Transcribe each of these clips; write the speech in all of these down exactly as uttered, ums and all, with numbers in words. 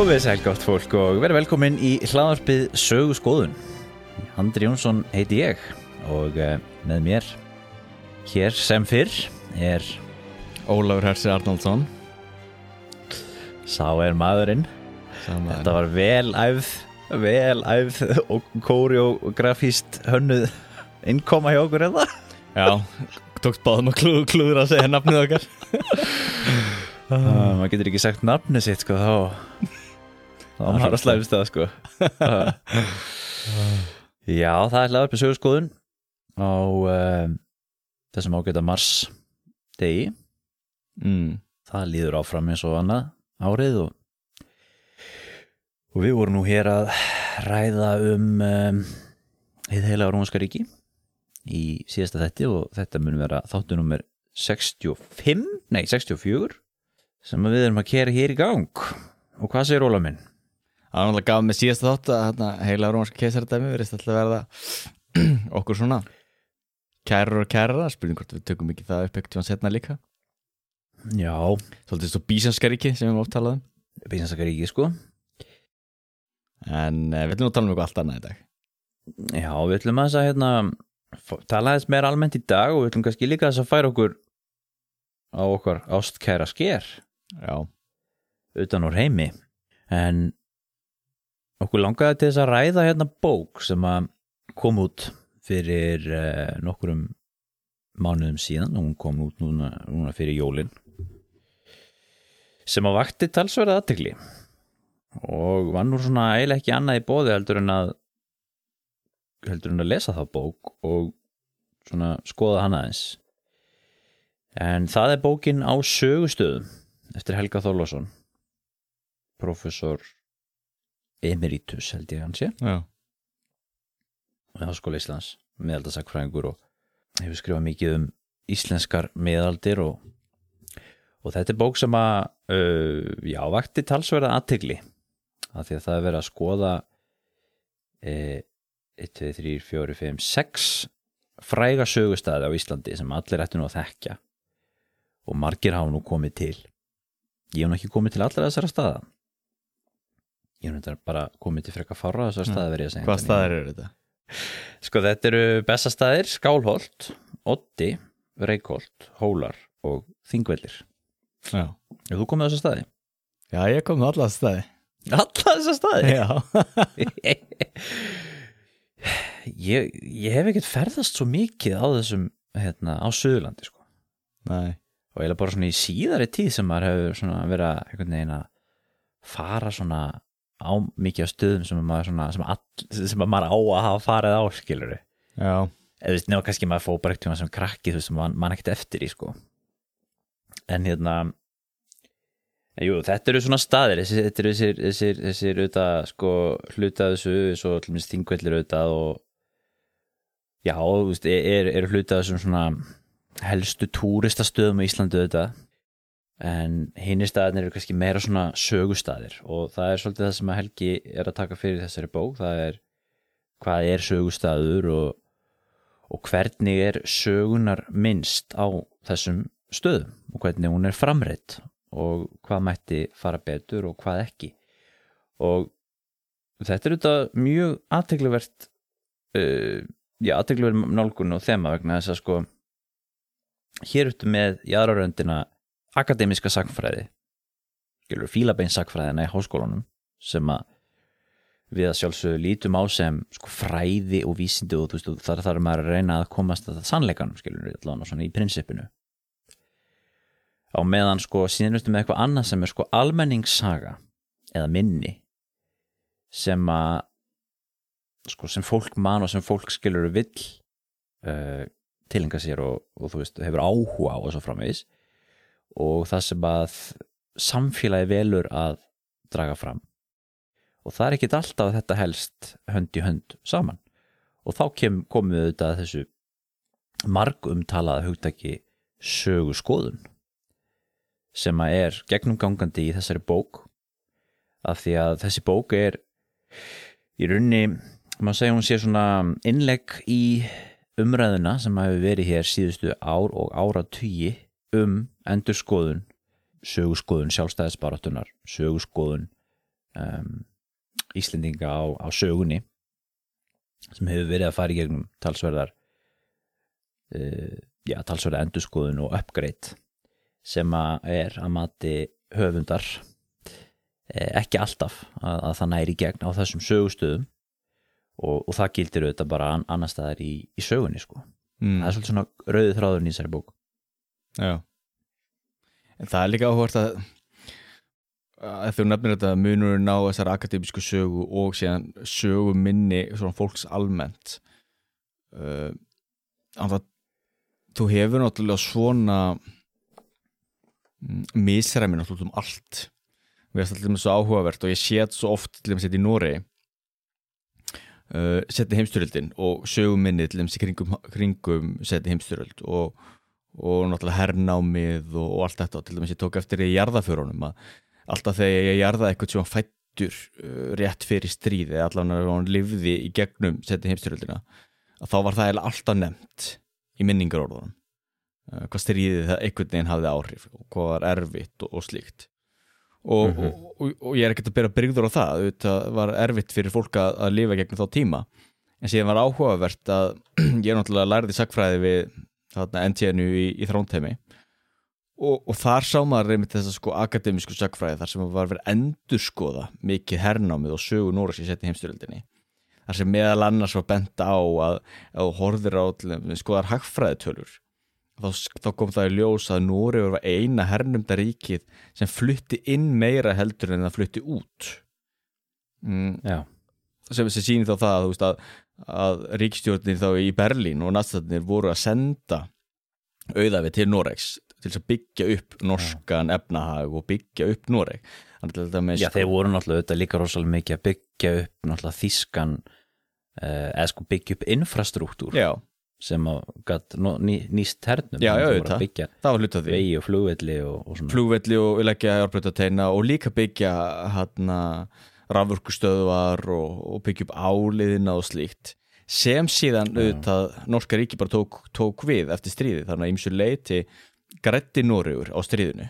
Komið sæl gott fólk og verið velkomin í hlaðvarpið Söguskoðun. Andri Jónsson heiti ég og uh, með mér hér sem fyrr er Ólafur Hersi Arnaldsson. Sá er maðurinn. Saman. Þetta var vel æfð, vel æfð og koreografíst hönnuð innkoma hjá okkur eða? Já, tókst báðum að klú, klúður að segja nafnið okkar. uh, maður getur ekki sagt nafnið sitt sko þá þá maður að slæfist það sko. Já, það er hlaðvarpið Söguskoðun á uh, þessum ágæta mars degi. Mm. Það líður áfram eins og annað árið og, og við vorum nú hér að ræða um um, hið heilaga rómverska ríki í síðasta þætti og þetta mun vera þáttur númer sextíu og fimm, nei sextíu og fjögur sem við erum að keyra hér í gang. Og hvað segir Ólafur minn? Það var náttúrulega gaf með síðasta þátt að hérna, heila rómverska keisaradæmi verðist alltaf verða okkur svona kærur og kærara, spurning hvort við tökum ekki það upp ekkert tíma setna líka. Já, Svolítið svo Bísanska ríki sem við höfum oft talað um. Bísanska ríki sko. En eh, við ætlum nú að tala um eitthvað allt annað í dag. Já, við ætlum að hérna, tala aðeins meira almennt í dag og við ætlum kannski líka þess að færa okkur á okkar ástkæra sker. Já. Utan úr heimi. En okkur langaði til þess að ræða hérna bók sem að kom út fyrir uh, nokkrum mánuðum síðan og hún kom út núna, núna fyrir jólin sem að vakti talsverða athygli og var nú svona eiginlega ekki annað í boði heldur en að heldur en að lesa þá bók og svona skoða hana aðeins. En það er bókin Á sögustöðum eftir Helga Þorláksson, prófessor emeritus held ég hann sé. Já. Við Háskóla Íslands, miðaldasakfræðingur og hefur skrifað mikið um íslenskar miðaldir og, og þetta er bók sem að uh, já, vakti talsverða athygli af því að það er verið að skoða eh, eitt, tvö, þrjú, fjögur, fimm, sex fræga sögustaði á Íslandi sem allir ættu nú að þekkja og margir hafa nú komið til. Ég hef nú ekki komið til allra þessara staða. Ég hef nú bara komið til frekar fárra þessara staða verið að segja. Hvað staðir eru þetta? Sko þetta eru Bessastaðir, Skálholt, Oddi, Reykholt, Hólar og Þingvellir. Já. Hefur þú komið á þessa staði? Já, ég kom með alla þessa staði. Alla þessa staði? Já. ég, ég hef ekkert ferðast svo mikið á þessum, hérna, á Suðurlandi sko. Nei. Og eiginlega bara svona í síðari tíð sem maður hefur svona verið að einhvern veginn að fara svona á mikið á stöðum sem maður svona sem, all, sem maður á að hafa farið á skilur. Já. Eða þú veist, nema kannski maður fór bara ekkert sem krakki þú veist sem mann man ekkert eftir í sko. En hérna en jú, þetta eru svona staðir þessi, þetta eru þessir, þessir, þessir auðvitað sko hluta þessu svo til minnst Þingvellir auðvitað og já, þú veist, er, er hluta þessum svona helstu túristastöðum á Íslandi auðvitað en hinir staðirnir eru kannski meira svona sögustaðir og það er svolítið það sem að Helgi er að taka fyrir þessari bók, það er hvað er sögustaður og, og hvernig er sögunar minnst á þessum stöðum og hvernig hún er framreidd og hvað mætti fara betur og hvað ekki. Og þetta er auðvitað mjög athyglisvert uh, já, athyglisverð nálgun og þema vegna þess að sko hér ertu með í aðra röndina akademiska sagnfræði, skilur fílabeins sagnfræðina í háskólanum sem að við að sjálfsögðu lítum á sem sko fræði og vísindi og þú veist, þar þarf maður að reyna að komast að sannleikanum, skilur allavega svona í prinsipinu. Á meðan sko síðan ertu með eitthvað annað sem er sko almenningssaga eða minni sem að sko sem fólk man og sem fólk skilur vill uh, tilenga sér og, og þú veist, hefur áhuga á og svo framvegis og það sem að samfélagi velur að draga fram og það er ekkit alltaf að þetta helst hönd í hönd saman og þá kem, komum við auðvitað þessu margumtalaða hugtaki söguskoðun sem að er gegnumgangandi í þessari bók af því að þessi bók er í rauninni, maður segja hún sé svona innlegg í umræðuna sem hefur verið hér síðustu ár og áratugi um endurskoðun, söguskoðun sjálfstæðisbaráttunnar, söguskoðun um, Íslendinga á, á sögunni sem hefur verið að fara í gegnum talsverðar uh, já, talsverðar endurskoðun og upgrade sem að er að mati höfundar eh, ekki alltaf að, að það næri í gegn á þessum sögustöðum og, og það gildir auðvitað bara an, annars staðar í, í sögunni sko. Mm. Það er svolítið svona rauði þráðurinn í þessari bók. Já. En það er líka áhugavert að að þú nefnir þetta munurinn á þessari akademísku sögu og síðan sögu minni svona fólks almennt uh, að þú hefur náttúrulega svona mm, misræmi náttúrulega um allt við erum alltaf svo áhugavert og ég sé þetta svo oft til þess að setja í Noregi uh, setja heimstyrjöldin og sögu minni til þess að kringum, kringum setja heimstyrjöld og, og náttúrulega hernámið og, og allt þetta og til þess að ég tók eftir í jarðaförunum að alltaf þegar ég jarða eitthvað sem var fæddur uh, rétt fyrir stríði allavega hann lifði í gegnum setja heimstyrjöldina að þá var það alltaf nefnt í minningarorðunum uh, hvað stríðið það einhvern veginn hafði áhrif og hvað var erfitt og, og slíkt og, mm-hmm. og, og, og ég er ekkert að bera brigður á það það var erfitt fyrir fólk að, að lifa gegnum þá tíma en síðan var áhugavert að ég náttúrulega lærði sagnfræði við þarna N T N U í, í Þrándheimi Og, og þar sá maður einmitt þessa sko akademísku sagnfræði þar sem var verið að endurskoða mikið hernámið og sögu Noregs í seinni heimsstyrjöldinni. Þar sem meðal annars var bent á að ef þú horfir á skoðar hagfræðitölur þá, þá kom það í ljós að Noregur var eina hernumda ríkið sem flutti inn meira heldur en það flutti út. Mm. Já. Sem þessi sýnir þá það að, þú veist, að, að ríkisstjórnir þá í Berlín og nazistatnir voru að senda auðæfi til Noregs til þess að byggja upp norskan ja. efnahag og byggja upp Noreg. Já, þeir voru náttúrulega auðvitað líka rosalega mikið að byggja upp náttúrulega þýskan eh, eða sko byggja upp infrastruktúr já. sem að gat no, ný, nýst hernum. Já, já, auðvitað. Það var hlutað því. Vegi og flugvelli og, og svona. Flugvelli og leggja járnbrautateina og líka byggja hérna rafurkustöðvar og, og byggja upp áliðina og slíkt. Sem síðan auðvitað norska ríki bara tók, tók við eftir stríði þannig að ýmsu leyti græddi Noregur á stríðinu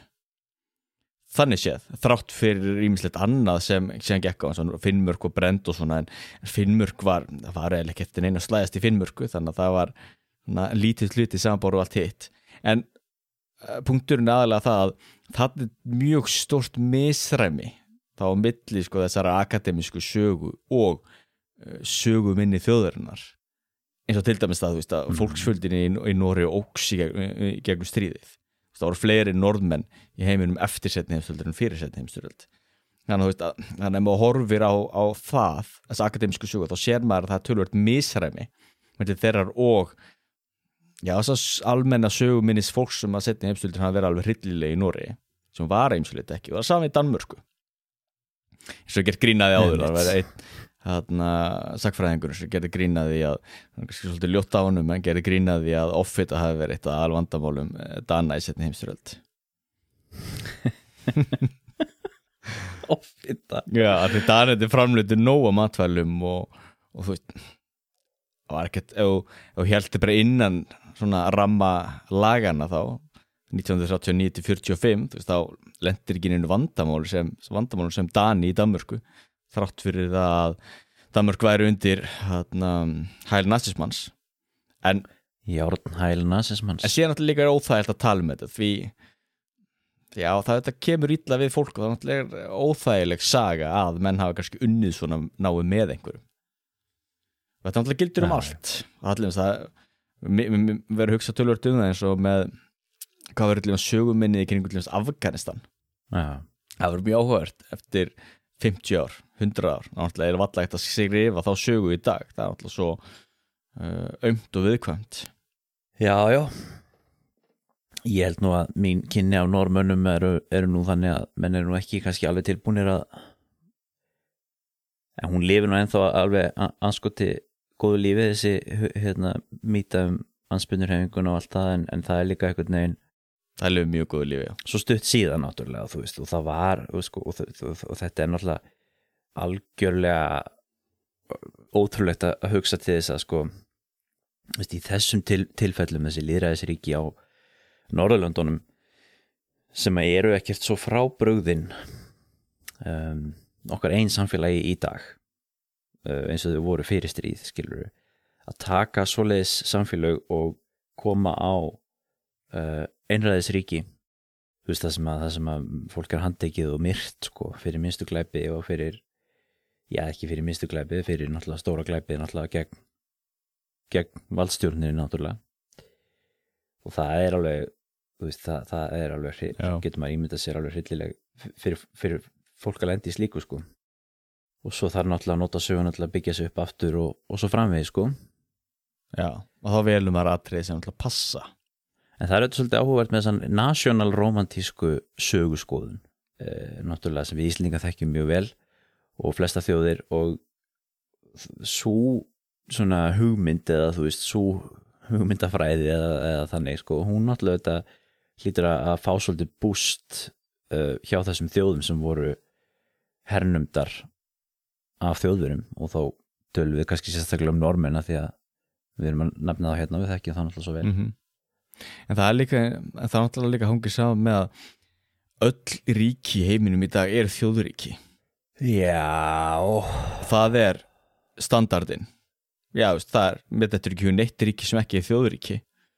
þannig séð, þrátt fyrir ýmislegt annað sem, sem gekk á Finnmörk og brend og svona en Finnmörk var, það var eða ekki eftir neina slæðast í Finnmörku þannig að það var na, lítið hluti samanbáru og allt hitt en uh, punkturinn aðalega það að það er mjög stórt misræmi þá á milli sko þessara akademísku sögu og uh, sögu minni þjóðarinnar eins og til dæmis það, þú veist, að fólksfjöldin í, í Noregi óks í gegnum, gegnum stríðið. Það voru fleiri norðmenn í heiminum eftir seinni heimsstyrjöld en fyrir seinni heimsstyrjöld. Þannig að, þú veist, að, þannig að maður horfir á, á það, þessi akademísku sögu, þá sér maður að það er töluvert misræmi með þeirrar og já, þess almenna söguminnis fólks sem að seinni heimsstyrjöldin hafa verið alveg hryllilega í Noregi, sem var eimsulegt ekki, og það er saman í Danmörku. Eins og gert grínaði áður, það var einn þarna sagfræðingur sem gerði grínaði að hann kannski svolítið ljótt á honum en gerði grínaði að offita hafi verið eitt af alvandamálum Dana í seinni heimsstyrjöld offita já, því Danir framleiddu nóg af matvælum og, og þú veist það var ekkert, ef þú héldi bara innan svona ramma lagana þá nítján hundruð þrjátíu og níu til fjörutíu og fimm þú veist þá lendir ekki inn vandamál sem, vandamál sem Dani í Danmörku þrátt fyrir það að Danmörk væri undir hérna, hæl nazismans en járn hæl nazismans en síðan náttúrulega líka er óþægilt að tala um þetta því já það þetta kemur illa við fólk og það náttúrulega er óþægileg saga að menn hafa kannski unnið svona náið með einhverjum þetta náttúrulega gildur um allt allir það verður að hugsa tölvört um það eins og með hvað verður allir söguminni í kringum Afganistan já. Það verður mjög áhugavert eftir fimmtíu ár, hundrað ár náttúrulega er vallagt að skrifa þá sögu í dag það er náttúrulega svo uh, aumt og viðkvæmt Já, já Ég held nú að mín kynni af Norðmönnum eru, eru nú þannig að menn eru nú ekki kannski alveg tilbúnir að en hún lifir nú ennþá alveg anskoti góðu lífi þessi hérna mýta um anspyrnurhefingun og allt það en, en það er líka einhvern veginn Það er mjög góðu lífi, já. Svo stutt síðan náttúrulega, þú veist, og það var, sko, og, og, og þetta er náttúrulega algjörlega ótrúlegt að hugsa til þess að, sko, veist, í þessum til, tilfellum þessi lýðræðisríki á Norðurlöndunum sem eru ekkert svo frábrugðin um, okkar einn samfélagi í dag uh, eins og þau voru fyrir stríð skilur að taka svoleiðis samfélag og koma á uh, einræðisríki þú veist það sem að, það sem að fólk er handtekið og myrt sko fyrir minnstu glæpi og fyrir já ekki fyrir minnstu glæpi fyrir náttúrulega stóra glæpi náttúrulega gegn, gegn valdstjórnir náttúrulega og það er alveg þú veist það, það er alveg getur maður ímyndað sér alveg hryllileg fyrir, fyrir fólk að lenda í slíku sko og svo þarf náttúrulega að nota sögun náttúrulega að byggja sig upp aftur og, og svo framvegis sko Já, og þá velum maður atriði sem náttúrulega passa en það er auðvitað svolítið áhugavert með þessan nationalromantísku söguskoðun eh, náttúrulega sem við Íslendingar þekkjum mjög vel og flesta þjóðir og svo svona hugmynd eða þú veist svo hugmyndafræði eða, eða þannig sko hún náttúrulega þetta hlýtur að fá svolítið búst uh, hjá þessum þjóðum sem voru hernumdar af þjóðverum og þá tölum við kannski sérstaklega um normenna því að við erum að nefna það hérna við þekkjum það náttúrulega svo vel mm-hmm. En það er líka en það er náttúrulega líka hangið saman með að öll ríki í heiminum í dag er þjóðríki Já Það er standardin Já, veist, það er með þetta er ekki neitt ríki sem ekki er þjóðríki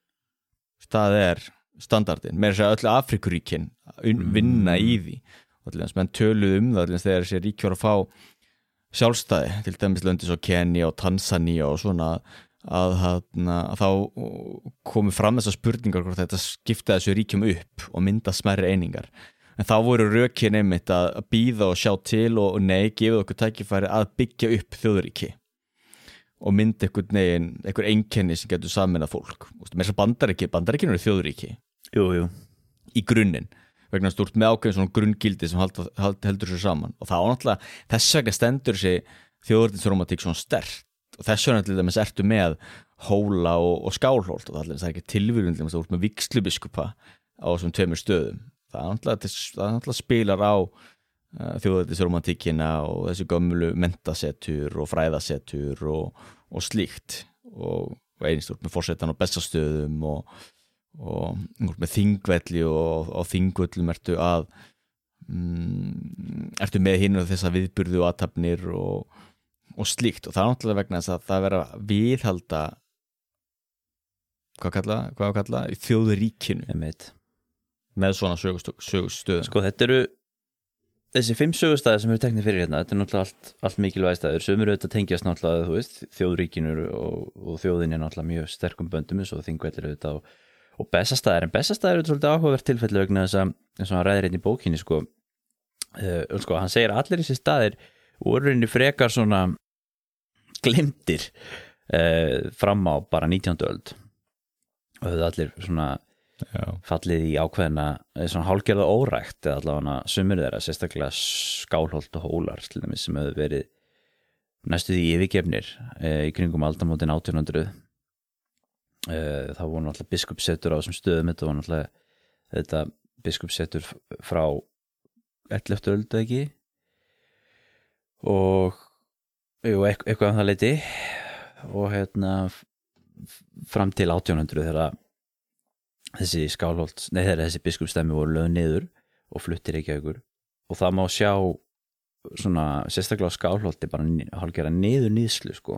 það er standardin með þess að öllu Afrikuríkin vinna í því og allir menn töluð um það allir þegar þessi ríki voru að fá sjálfstæði til dæmis löndis og Kenya og Tanzania og svona að, að, að þá komu fram þessar spurningar hvort þetta skipta þessu ríkjum upp og mynda smærri einingar en þá voru rökin einmitt að bíða og sjá til og nei, gefið okkur tækifæri að byggja upp þjóðríki og myndi einhvern veginn, einhver einkenni sem getur sameinað fólk. Með þess að bandaríki, bandaríkin eru þjóðríki. Jú, jú. Í grunninn, vegna stúrt með ákveðin svona grunngildi sem hald, hald, heldur sér saman. Og það á náttúrulega, þess vegna stendur þessi þjóðernisromantík svona sterkt. Og þess vegna til dæmis ertu með Hóla og, og Skálholt og það er ekki tilvíðun til þess að þú ert með vígslubiskupa á þessum tveimur stöðum. Það er náttúrulega, það er náttúrulega spilar á þjóðernisromantíkina og þessi gömlu menntasetur og fræðasetur og, og slíkt og, og einst úr með forsetan á Bessastöðum og, og með Þingvelli og á Þingvöllum ertu að mm, ertu með hinn og þessa viðburðu og athafnir og, og slíkt og það er náttúrulega vegna þess að það vera viðhalda hvað kalla, hvað kalla í þjóðuríkinu með svona sögustöðum Sko þetta eru þessi fimm sögustæðir sem eru teknir fyrir hérna, þetta er náttúrulega allt, allt mikilvæg stæður, sem eru auðvitað tengjast náttúrulega, þú veist, þjóðríkinu og, og þjóðin er náttúrulega mjög sterkum böndum eins og Þingvellir auðvitað og, og Bessastæðir, en Bessastæðir eru svolítið áhugavert tilfelli vegna þess að, eins og hann ræðir hérna í bókinni, sko, uh, sko, hann segir að allir þessi staðir voru reyni frekar svona glimtir uh, fram á bara nítjándu öld og þau allir svona Já. fallið í ákveðina svona hálgerða órækt eða allavega sumir þeirra, sérstaklega Skálholt og Hólar til dæmis sem hefur verið næstu því yfirgefnir e, í kringum aldamótin átján hundruð e, þá voru náttúrulega biskupssetur á þessum stöðum þetta var náttúrulega þetta biskupssetur frá elleftu öld ekki og jú, eitthvað um það leiti og hérna fram til átján hundruð þegar þessi Skálholt, nei þegar þessi biskupsstæmi voru lögð niður og fluttir ekki aukur og það má sjá svona sérstaklega á Skálholti bara hálfgerða niður nýðslu sko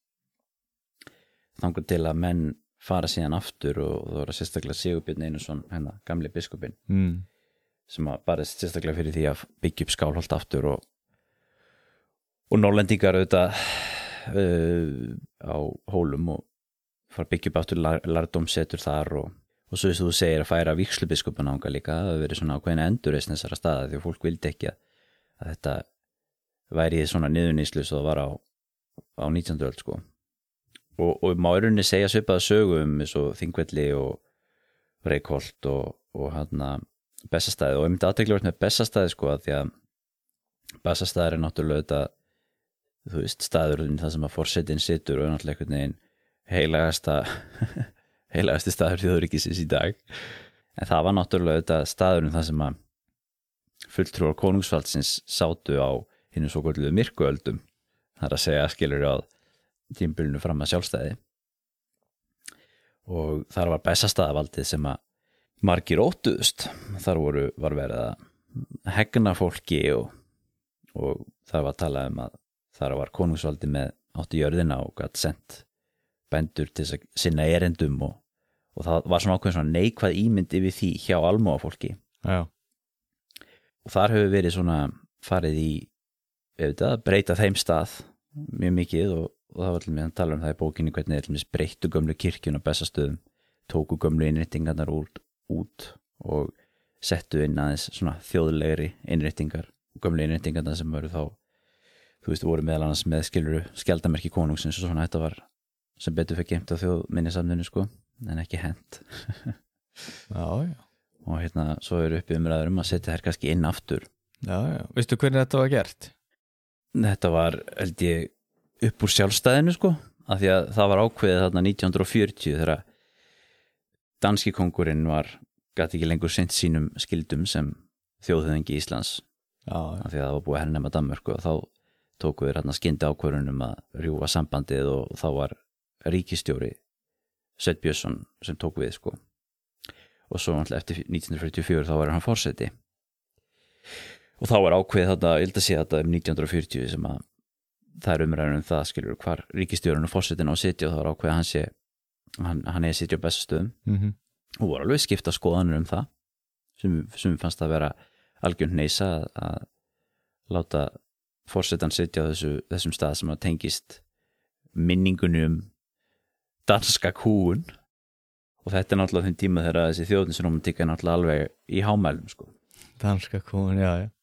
þangur til að menn fara síðan aftur og það voru sérstaklega Sigurbjörn Einarsson hérna gamli biskupinn mm. sem að bara sérstaklega fyrir því að byggja upp Skálholt aftur og og Norrlendingar auðvitað uh, á Hólum og fara að byggja upp aftur lærdómssetur þar og og svo þess að þú segir að færa vígslubiskupin ánga líka, það hefur verið svona ákveðin endurreisn þessara staða því að fólk vildi ekki að, að þetta væri í svona niðurnýslu svo það var á, á nítjándu öld sko og, og má í rauninni segja svipaða sögu um eins og Þingvelli og Reykholt og, og hérna Bessastæði og ég myndi aðtekla með Bessastæði sko að því að Bessastæði er náttúrulega þetta þú veist staðurinn það sem að forsetinn situr og er náttúrulega einhvern veginn heilagasta heilagasti staður þjóðríkisins í dag en það var náttúrulega þetta staðurinn það sem að fulltrúar konungsvaldsins sátu á hinu svo kvölduðu myrkuöldum það er að segja skilur á tímabilinu fram að sjálfstæði og þar var Bessastaðavaldið sem að margir óttuðust þar voru, var verið að hegna fólki og, og það var talað um að þar var konungsvaldi með átti jörðina og gætt sent bændur til þess að sinna erendum og, og það var svona ákveðin svona neikvæð ímynd yfir því hjá almúafólki. Já. Og þar hefur verið svona farið í ef þetta, breyta þeim stað mjög mikið og, og það var til mig að tala um það í bókinni hvernig þeir breyttu gömlu kirkjun á Bessastöðum, tóku gömlu innréttingarnar út, út og settu inn aðeins svona þjóðlegri innréttingar og gömlu innréttingarnar sem voru þá þú veist, voru meðal annars með skiluru skjaldamerki konungsins og svona þetta var sem betur fyrir geimt á þjóðminnisafninu sko, en ekki hent. Já, já. Og hérna, svo eru uppi umræður um að setja þær kannski inn aftur. Já, já. Veistu hvernig þetta var gert? Þetta var, held ég, upp úr sjálfstæðinu sko, af því að það var ákveðið þarna nítján hundruð fjörutíu þegar danski kóngurinn var, gat ekki lengur sinnt sínum skildum sem þjóðhöfðingi Íslands, já, já. Af því að það var búið að hernema Danmörku og þá tóku þeir hérna skyndi ákvörðunum að rjúfa sambandið og þá var ríkisstjóri Sveinn Björnsson sem tók við sko og svo eftir nítján hundruð fjörutíu og fjögur þá var hann forseti og þá var ákveðið þetta, ég held að sé þetta um nítján hundruð fjörutíu sem að það er umræðan um það skilur hvar ríkisstjórinn og forsetin á að sitja og þá var ákveðið að hann sé hann, hann er að sitja á Bessastöðum mm-hmm. og voru alveg skipta skoðanir um það sem, sem fannst að vera algjörn neisa að, að láta forsetan sitja á þessu, þessum stað sem að tengist minningunni um danska kúun og þetta er náttúrulega þeim tíma þegar þessi þjóðninsromantík er náttúrulega alveg í hámælum sko. Danska kúun, já, já.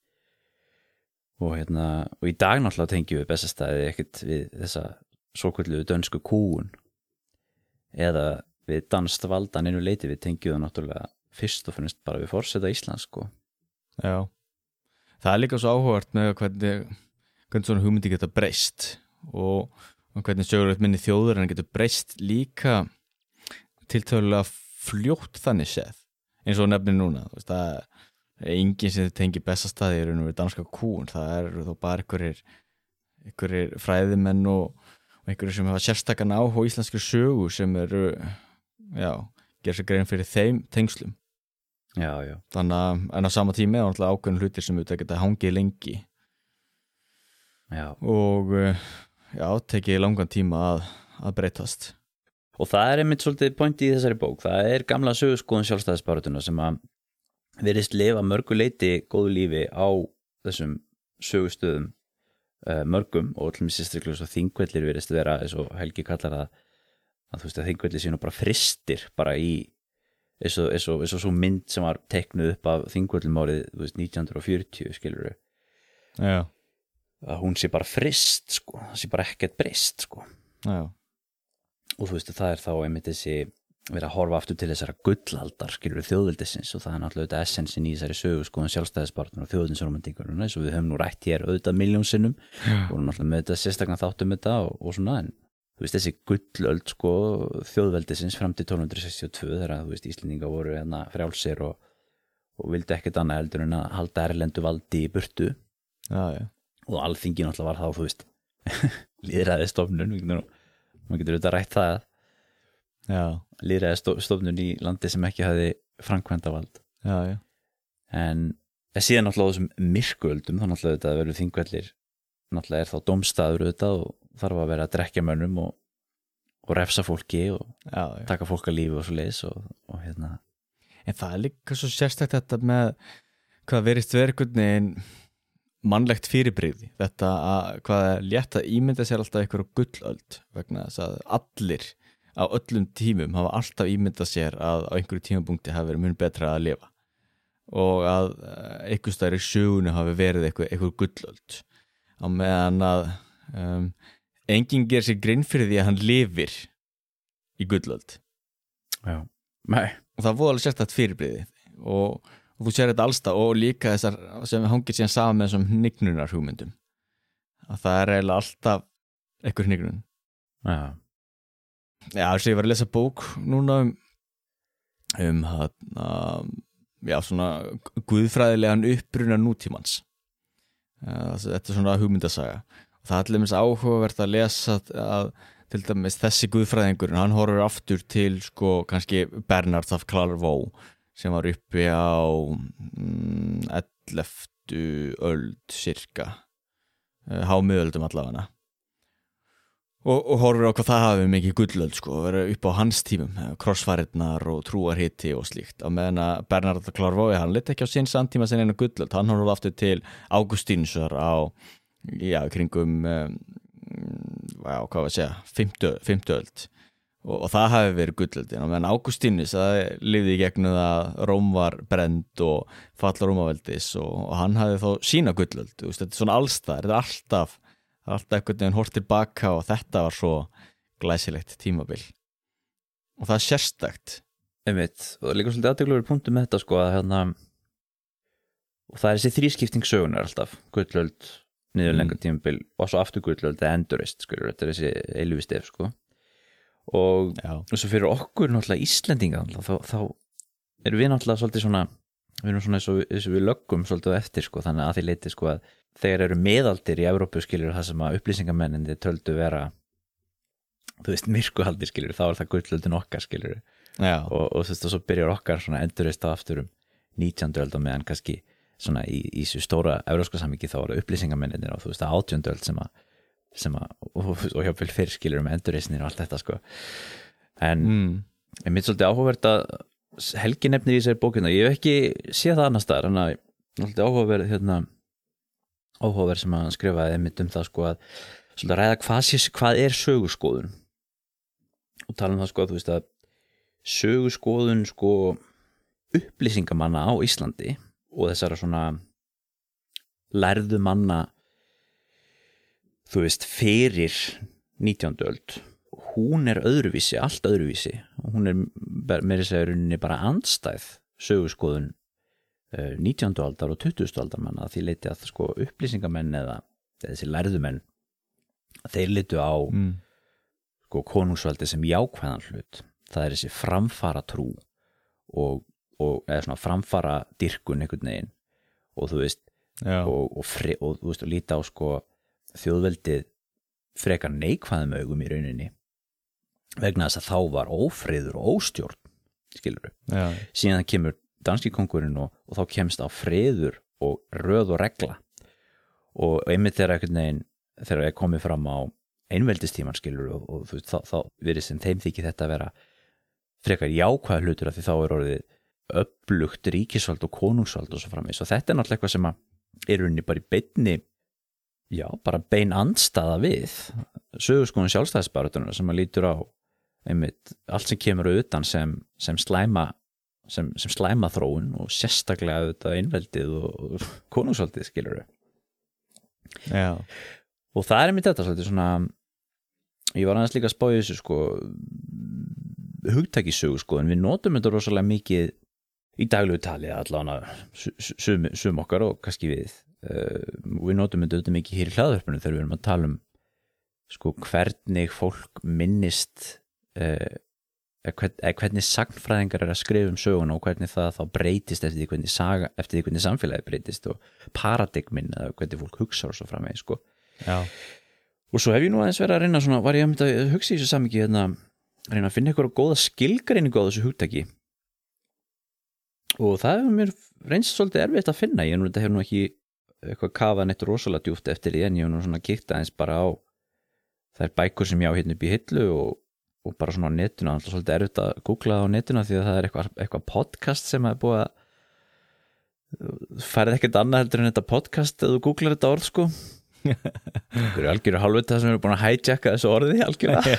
Og hérna, og í dag náttúrulega tengjum við Bessastaði ekkert við þessa svokölluðu dönsku kúun eða við danskt valdan einu leiti við tengjum það náttúrulega fyrst og finnst bara við forseta Íslands sko. Já, það er líka svo áhugavert með hvernig hvernig svona hugmyndi geta breyst og, og hvernig sögulegt minni þjóður en geta breyst líka tiltölulega fljótt þannig séð eins og nefnir núna þú veist, það er enginn sem tengi Bessastaði í raun og við danska kúun það eru þó bara einhverjir einhverjir fræðimenn og, og einhverjir sem hafa sérstakann áhuga íslenskri sögu sem eru já, gera sér grein fyrir þeim tengslum já, já. Þannig að en á sama tími er náttúrulega ákveðin hlutir sem auðvitað geta hangið lengi já. og já, tekið langan tíma að, að breytast og það er einmitt svolítið pointi í þessari bók það er gamla söguskoðun sjálfstæðisbaráttuna sem að virðist lifa mörgu leiti góðu lífi á þessum sögustöðum uh, mörgum og til mér sérstaklega svo Þingvellir virðist vera eins og Helgi kallar það að þú veist að Þingvellir sé nú bara fristir bara í eins og, eins og, eins og svo mynd sem var teknuð upp af Þingvöllum árið þú veist nítján hundruð fjörutíu skilur já. Að hún sé bara frist sko, það sé bara ekkert breyst sko já. Og þú veist að það er þá einmitt þessi verið að horfa aftur til þessara gullaldar skilur þjóðveldisins og það er náttúrulega auðvitað essensin í þessari sögu sko en sjálfstæðisbaráttunnar og þjóðveldisromantíkurinn eins og við höfum nú rætt hér auðvitað milljón sinnum og náttúrulega með þetta sérstaklega þáttum þetta og, og svona en þú veist þessi gullöld sko þjóðveldisins fram til tólf hundruð sextíu og tvö þegar þú veist Íslendingar voru hérna frjálsir og, og vildi ekkert annað heldur en að halda erlendu valdi í burtu já, já. Og alþingi náttúrulega var þá þú veist lýðræðisstofnun maður getur auðvitað rætt það lýðræðisstofnun í landi sem ekki hafði framkvæmdavald já, já. en síðan náttúrulega á þessum myrkuöldum þá náttúrulega þetta verður Þingvellir náttúrulega er þá dómstaður auðvitað og þarf að vera að drekkja mönnum og, og refsa fólki og já, já. taka fólk að lífi og svo leiðis og, og hérna en það er líka svo sérstakt þetta með hvað verist verið en mannlegt fyrirbrigði þetta að hvað er létt að ímynda sér alltaf einhverju gullöld vegna þess að allir á öllum tímum hafa alltaf ímyndað sér að á einhverju tímapunkti hafi verið mun betra að lifa og að einhvers staðar í sögunni hafi verið einhver, einhver gullöld á meðan að um, enginn gerir sér grinn fyrir því að hann lifir í gullöld já, nei og það voru alveg sérstakt fyrirbrigði og og þú sér þetta allstað og líka þessar sem hangir síðan saman með þessum hnignunar hugmyndum að það er eiginlega alltaf einhver hnignun já, já þess að ég var að lesa bók núna um um hana, já svona guðfræðilegan uppruna nútímans þetta er svona hugmyndasaga og það er allir mis áhugavert að lesa að til dæmis þessi guðfræðingur hann horfir aftur til sko kannski Bernard af Clairvaux sem var uppi á mm, elleftu öld cirka hámiðöldum allavega og, og horfir á hvað það hafi mikið gullöld sko, vera upp á hans tímum krossfarirnar og trúarhiti og slíkt á meðan að Bernard de Clairvaux hann lit ekki á sín samtíma sem einu gullöld, hann horfir aftur til Augustínusar á já, kringum um, já, hvað var að segja fimmtu, fimmtu öld og, og það hafi verið gullöldin og meðan Augustínus það lifði í gegnum að Róm var brend og falla Rómaveldis og, og hann hafi þá sína gullöld þetta er svona allstar, þetta er alltaf alltaf einhvern veginn hort tilbaka og þetta var svo glæsilegt tímabil og það er sérstakt einmitt, og líka svolítið aðteglulegur punktur með þetta sko að hérna og það er þessi þrískipting sögunar alltaf gullöld, niður lengra tímabil og svo aftur gullöld, það endurist sko, þetta er þessi eilífi stef sko og, og svo fyrir okkur náttúrulega Íslendinga þá, þá erum við náttúrulega svolítið svona við erum svona eins og, eins og við löggum svolítið eftir sko, þannig að því leiti sko að þegar eru meðaldir í Evrópu skilur það sem að upplýsingamennindi töldu vera þú veist myrkuhaldir skilur þá er það gullöldin okkar skilur og, og þú veist og svo byrjar okkar svona endurist aftur um nítjándu öld og meðan kannski svona í, í þessu stóra evrópska samhengi þá eru upplýsingamennindin og þú veist að átjándu öld sem að, sem að og, og hjá fyrr skilur um enduristnir og allt þetta sko en mm. ég mitt svolítið áhugavert að Helgi nefnir í sér bókina ég hef ekki séð það annars staðar en að svolítið áhugaverð hérna áhugaverð sem hann skrifaði einmitt um það sko að svolítið ræða hvað, sé, hvað er söguskoðun og tala um það sko að þú veist að söguskoðun sko upplýsingamanna á Íslandi og þessara svona lærðu manna þú veist fyrir nítjándu öld hún er öðruvísi, allt öðruvísi hún er meira segja rauninni bara andstæð söguskoðun nítjándu aldar og tuttugustu aldar manna því leiti að sko upplýsingamenn eða þessi lærðumenn þeir litu á mm. sko konungsvaldi sem jákvæðan hlut það er þessi framfara trú og, og eða svona framfara dyrkun einhvern veginn og þú veist og, og, fre, og þú veist og líta á sko þjóðveldið frekar neikvæðum augum í rauninni vegna þess að þá var ófriður og óstjórn skilurðu, Já. síðan kemur danski kongurinn og, og þá kemst á friður og röð og regla og einmitt þegar einhvern veginn þegar ég komið fram á einveldistíman skilur og, og þú veist þá, þá verið sem þeim þykir þetta að vera frekar jákvæða hlutur af því þá er orðið öflugt ríkisvald og konungsvald og svo framvegis og þetta er náttúrulega eitthvað sem að er unni bara í beinni já, bara bein andstaða við sögurskoðun sjálfstæðisbaráttunnar sem að lítur á einmitt allt sem kemur utan sem, sem slæma sem, sem slæma þróun og sérstaklega auðvitað einveldið og konungsvaldið skilur Já. Og það er einmitt þetta svolítið svona ég var aðeins líka að spá í þessu sko hugtækisögu sko en við notum þetta rosalega mikið í daglegu tali allavega sum, sum okkar og kannski við uh, við notum þetta auðvitað mikið hér í hlaðvörpunum þegar við erum að tala um sko hvernig fólk minnist uh, eða hvernig sagnfræðingar er að skrifa um söguna og hvernig það þá breytist eftir því hvernig, saga, eftir því hvernig samfélagi breytist og paradigmin eða hvernig fólk hugsa og svo framvegis sko. Já. Og svo hef ég nú aðeins verið að reyna svona, var ég að mynda að hugsa í þessu samhengi hérna, að reyna að finna eitthvað góða skilgreiningu á þessu hugtaki og það hefur mér reynst svolítið erfitt að finna ég nú þetta hefur nú ekki eitthvað kafað neitt rosalega djúpt eftir því en ég hef nú svona kíkt aðeins bara á þær bækur sem ég á hérna upp í hillu og og bara svona á netinu, það er svolítið erfitt að googla það á netinu því að það er eitthvað, eitthvað podcast sem er búið að færið ekkert annað heldur en þetta podcast eða þú googlar þetta orð sko það eru algjöru halvvita sem eru búin að hijacka þessu orði algjörlega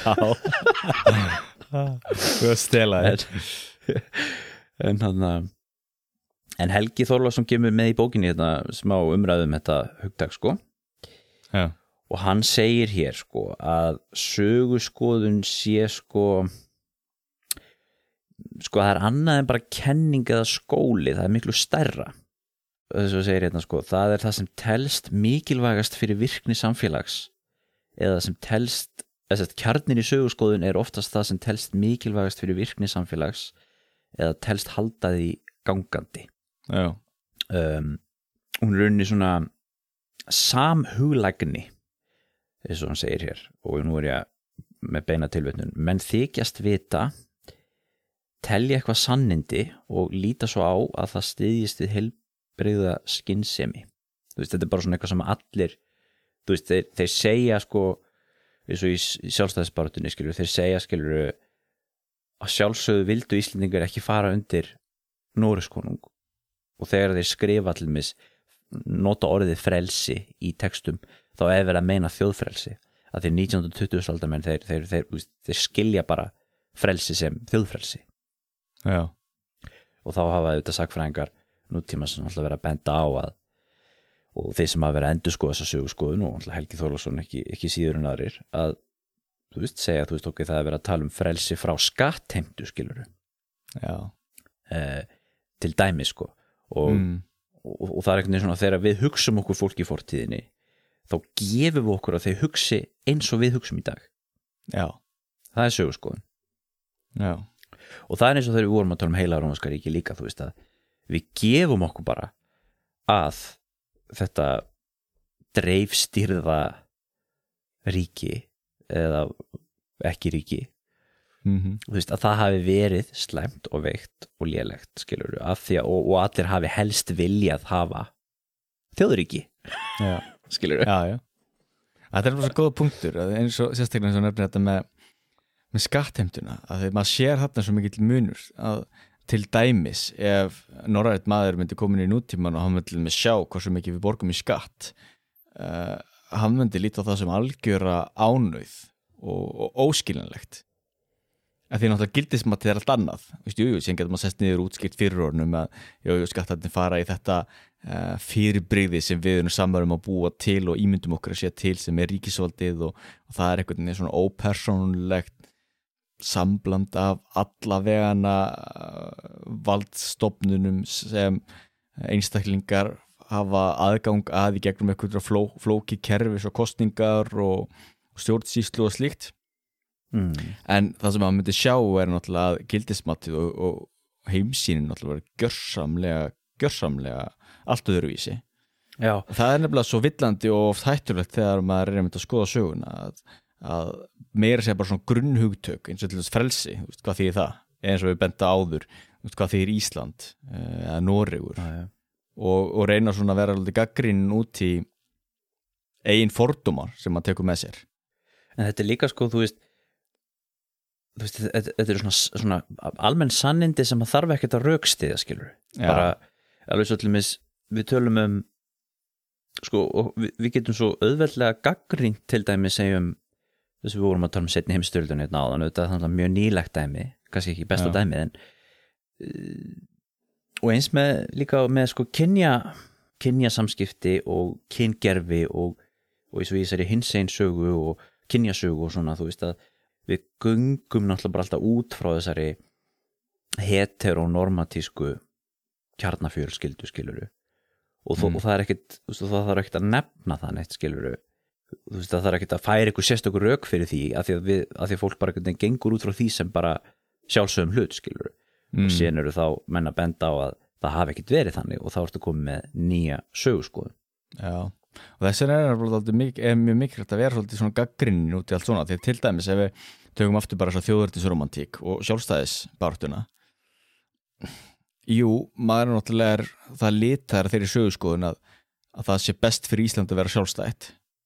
þú að stela þér en hann en Helgi Þorláksson kemur með í bókinni þetta smá umræðum þetta hugtak sko Já og hann segir hér sko að söguskoðun sé sko sko það er annað en bara kenning eða skóli, það er miklu stærra þess að segir hérna sko það er það sem telst mikilvægast fyrir virkni samfélags eða sem telst, þess að kjarnin í söguskoðun er oftast það sem telst mikilvægast fyrir virkni samfélags eða telst halda því gangandi Já um, hún er unni svona samhuglægni eins og hann segir hér og nú er ég með beina tilvetnun menn þykjast vita telja eitthvað sannindi og líta svo á að það styðjist við heilbrigða skynsemi þú veist þetta er bara svona eitthvað sem allir þú veist, þeir, þeir segja sko eins og í, í sjálfstæðisbaráttunni skilur, þeir segja skilur að sjálfsögðu vildu Íslendingar ekki fara undir Noregskonung og þegar þeir skrifa til mis nota orðið frelsi í textum þá er verið að meina þjóðfrelsi að þeir nítjándu og tuttugustu aldamenn þeir, þeir, þeir, þeir, þeir skilja bara frelsi sem þjóðfrelsi Já. og þá hafa þetta sagfræðingar nútíma sem alltaf verið að benda á að og þeir sem hafa verið að endurskoða þessa söguskoðun og Helgi Þorláksson ekki, ekki síður en aðrir að þú veist segja þú veist okkur það er verið að tala um frelsi frá skattheimtu skilur eh, til dæmi sko og, mm. og, og, og það er einhvern veginn svona þegar við hugsum okkur fólk í fortíðinni þá gefum við okkur að þeir hugsi eins og við hugsum í dag Já. það er söguskoðun Já. og það er eins og þegar við vorum að tala um heila rómverska ríki líka þú veist að við gefum okkur bara að þetta dreifstýrða ríki eða ekki ríki mm-hmm. þú veist að það hafi verið slæmt og veikt og lélegt skilur af því að og, og allir hafi helst viljað hafa þjóðríki Já. skilur Já, já. Þetta er bara svo góða punktur eins og sérstaklega eins og nefnir þetta með, með skattheimtuna að þegar maður sér þarna svo mikill munur að til dæmis ef norrænt maður myndi komin í nútíman og hann myndi með sjá hversu mikið við borgum í skatt uh, hann myndi líta á það sem algjöra ánauð og, og óskiljanlegt að því náttúrulega gildismat er allt annað Vistu, jú, jú, sem getur maður sest niður útskipt fyrir orðnum að jú, jú, skattarnir fara í þetta uh, fyrirbrigði sem við erum samverðum að búa til og ímyndum okkur að sé til sem er ríkisvaldið og, og það er einhvern veginn svona ópersónulegt sambland af allavegana uh, valdstofnunum sem einstaklingar hafa aðgang að í gegnum einhverja fló, flóki kerfis og kostningar og, og stjórnsýslu og slíkt Mm. en það sem maður myndi sjá er náttúrulega að gildismatið og, og heimsýnin náttúrulega verið gjörsamlega gjörsamlega allt öðruvísi Já. Það er nefnilega svo villandi og oft hættulegt þegar maður er einmitt að skoða söguna að, að meira segja bara svona grunnhugtök eins og til þess frelsi, veist, hvað þýðir það eins og við benda áður, veist, hvað þýðir Ísland eða Noregur Já, já. og, og reyna svona að vera alveg gagnrýnin út í eigin fordómar sem maður tekur með sér En þetta er líka sko, þú veist þú veist, þetta, þetta eru svona, svona almenn sannindi sem maður þarf ekkert að rökstiða skilur, Já. bara alveg svo til mis, við tölum um sko, og við, við getum svo auðveldlega gagnrýnt til dæmi segjum, þess að við vorum að tala um seinni heimsstyrjöldinni hérna áðan, þetta er mjög nýlegt dæmi, kannski ekki besta Já. dæmi en uh, og eins með líka með sko kynja kynjasamskipti og kyngerfi og, og eins og ég særi hinsegin sögu og kynjasögu og svona, þú veist að við göngum náttúrulega bara alltaf út frá þessari heteronormatísku kjarnafjölskyldu skiluru og, þó, Mm. og það er ekkit þú veist, það þarf ekkit að nefna það neitt skiluru þú veist það þarf ekkit að færa ykkur sérstakur rök fyrir því að því að, við, að því að fólk bara ekkert gengur út frá því sem bara sjálfsögum hlut skiluru Mm. og síðan eru þá menn að benda á að það hafi ekkit verið þannig og þá ertu komið með nýja söguskoðun Já, og þess vegna er, er, er mjög mikilvægt að vera svolítið svona gagnrýnin út í allt svona, því til dæmis ef við tökum aftur bara svo þjóðernisromantík og sjálfstæðisbarátuna jú, maður er náttúrulega er, það litar þeirri söguskoðun að, að það sé best fyrir Ísland að vera sjálfstætt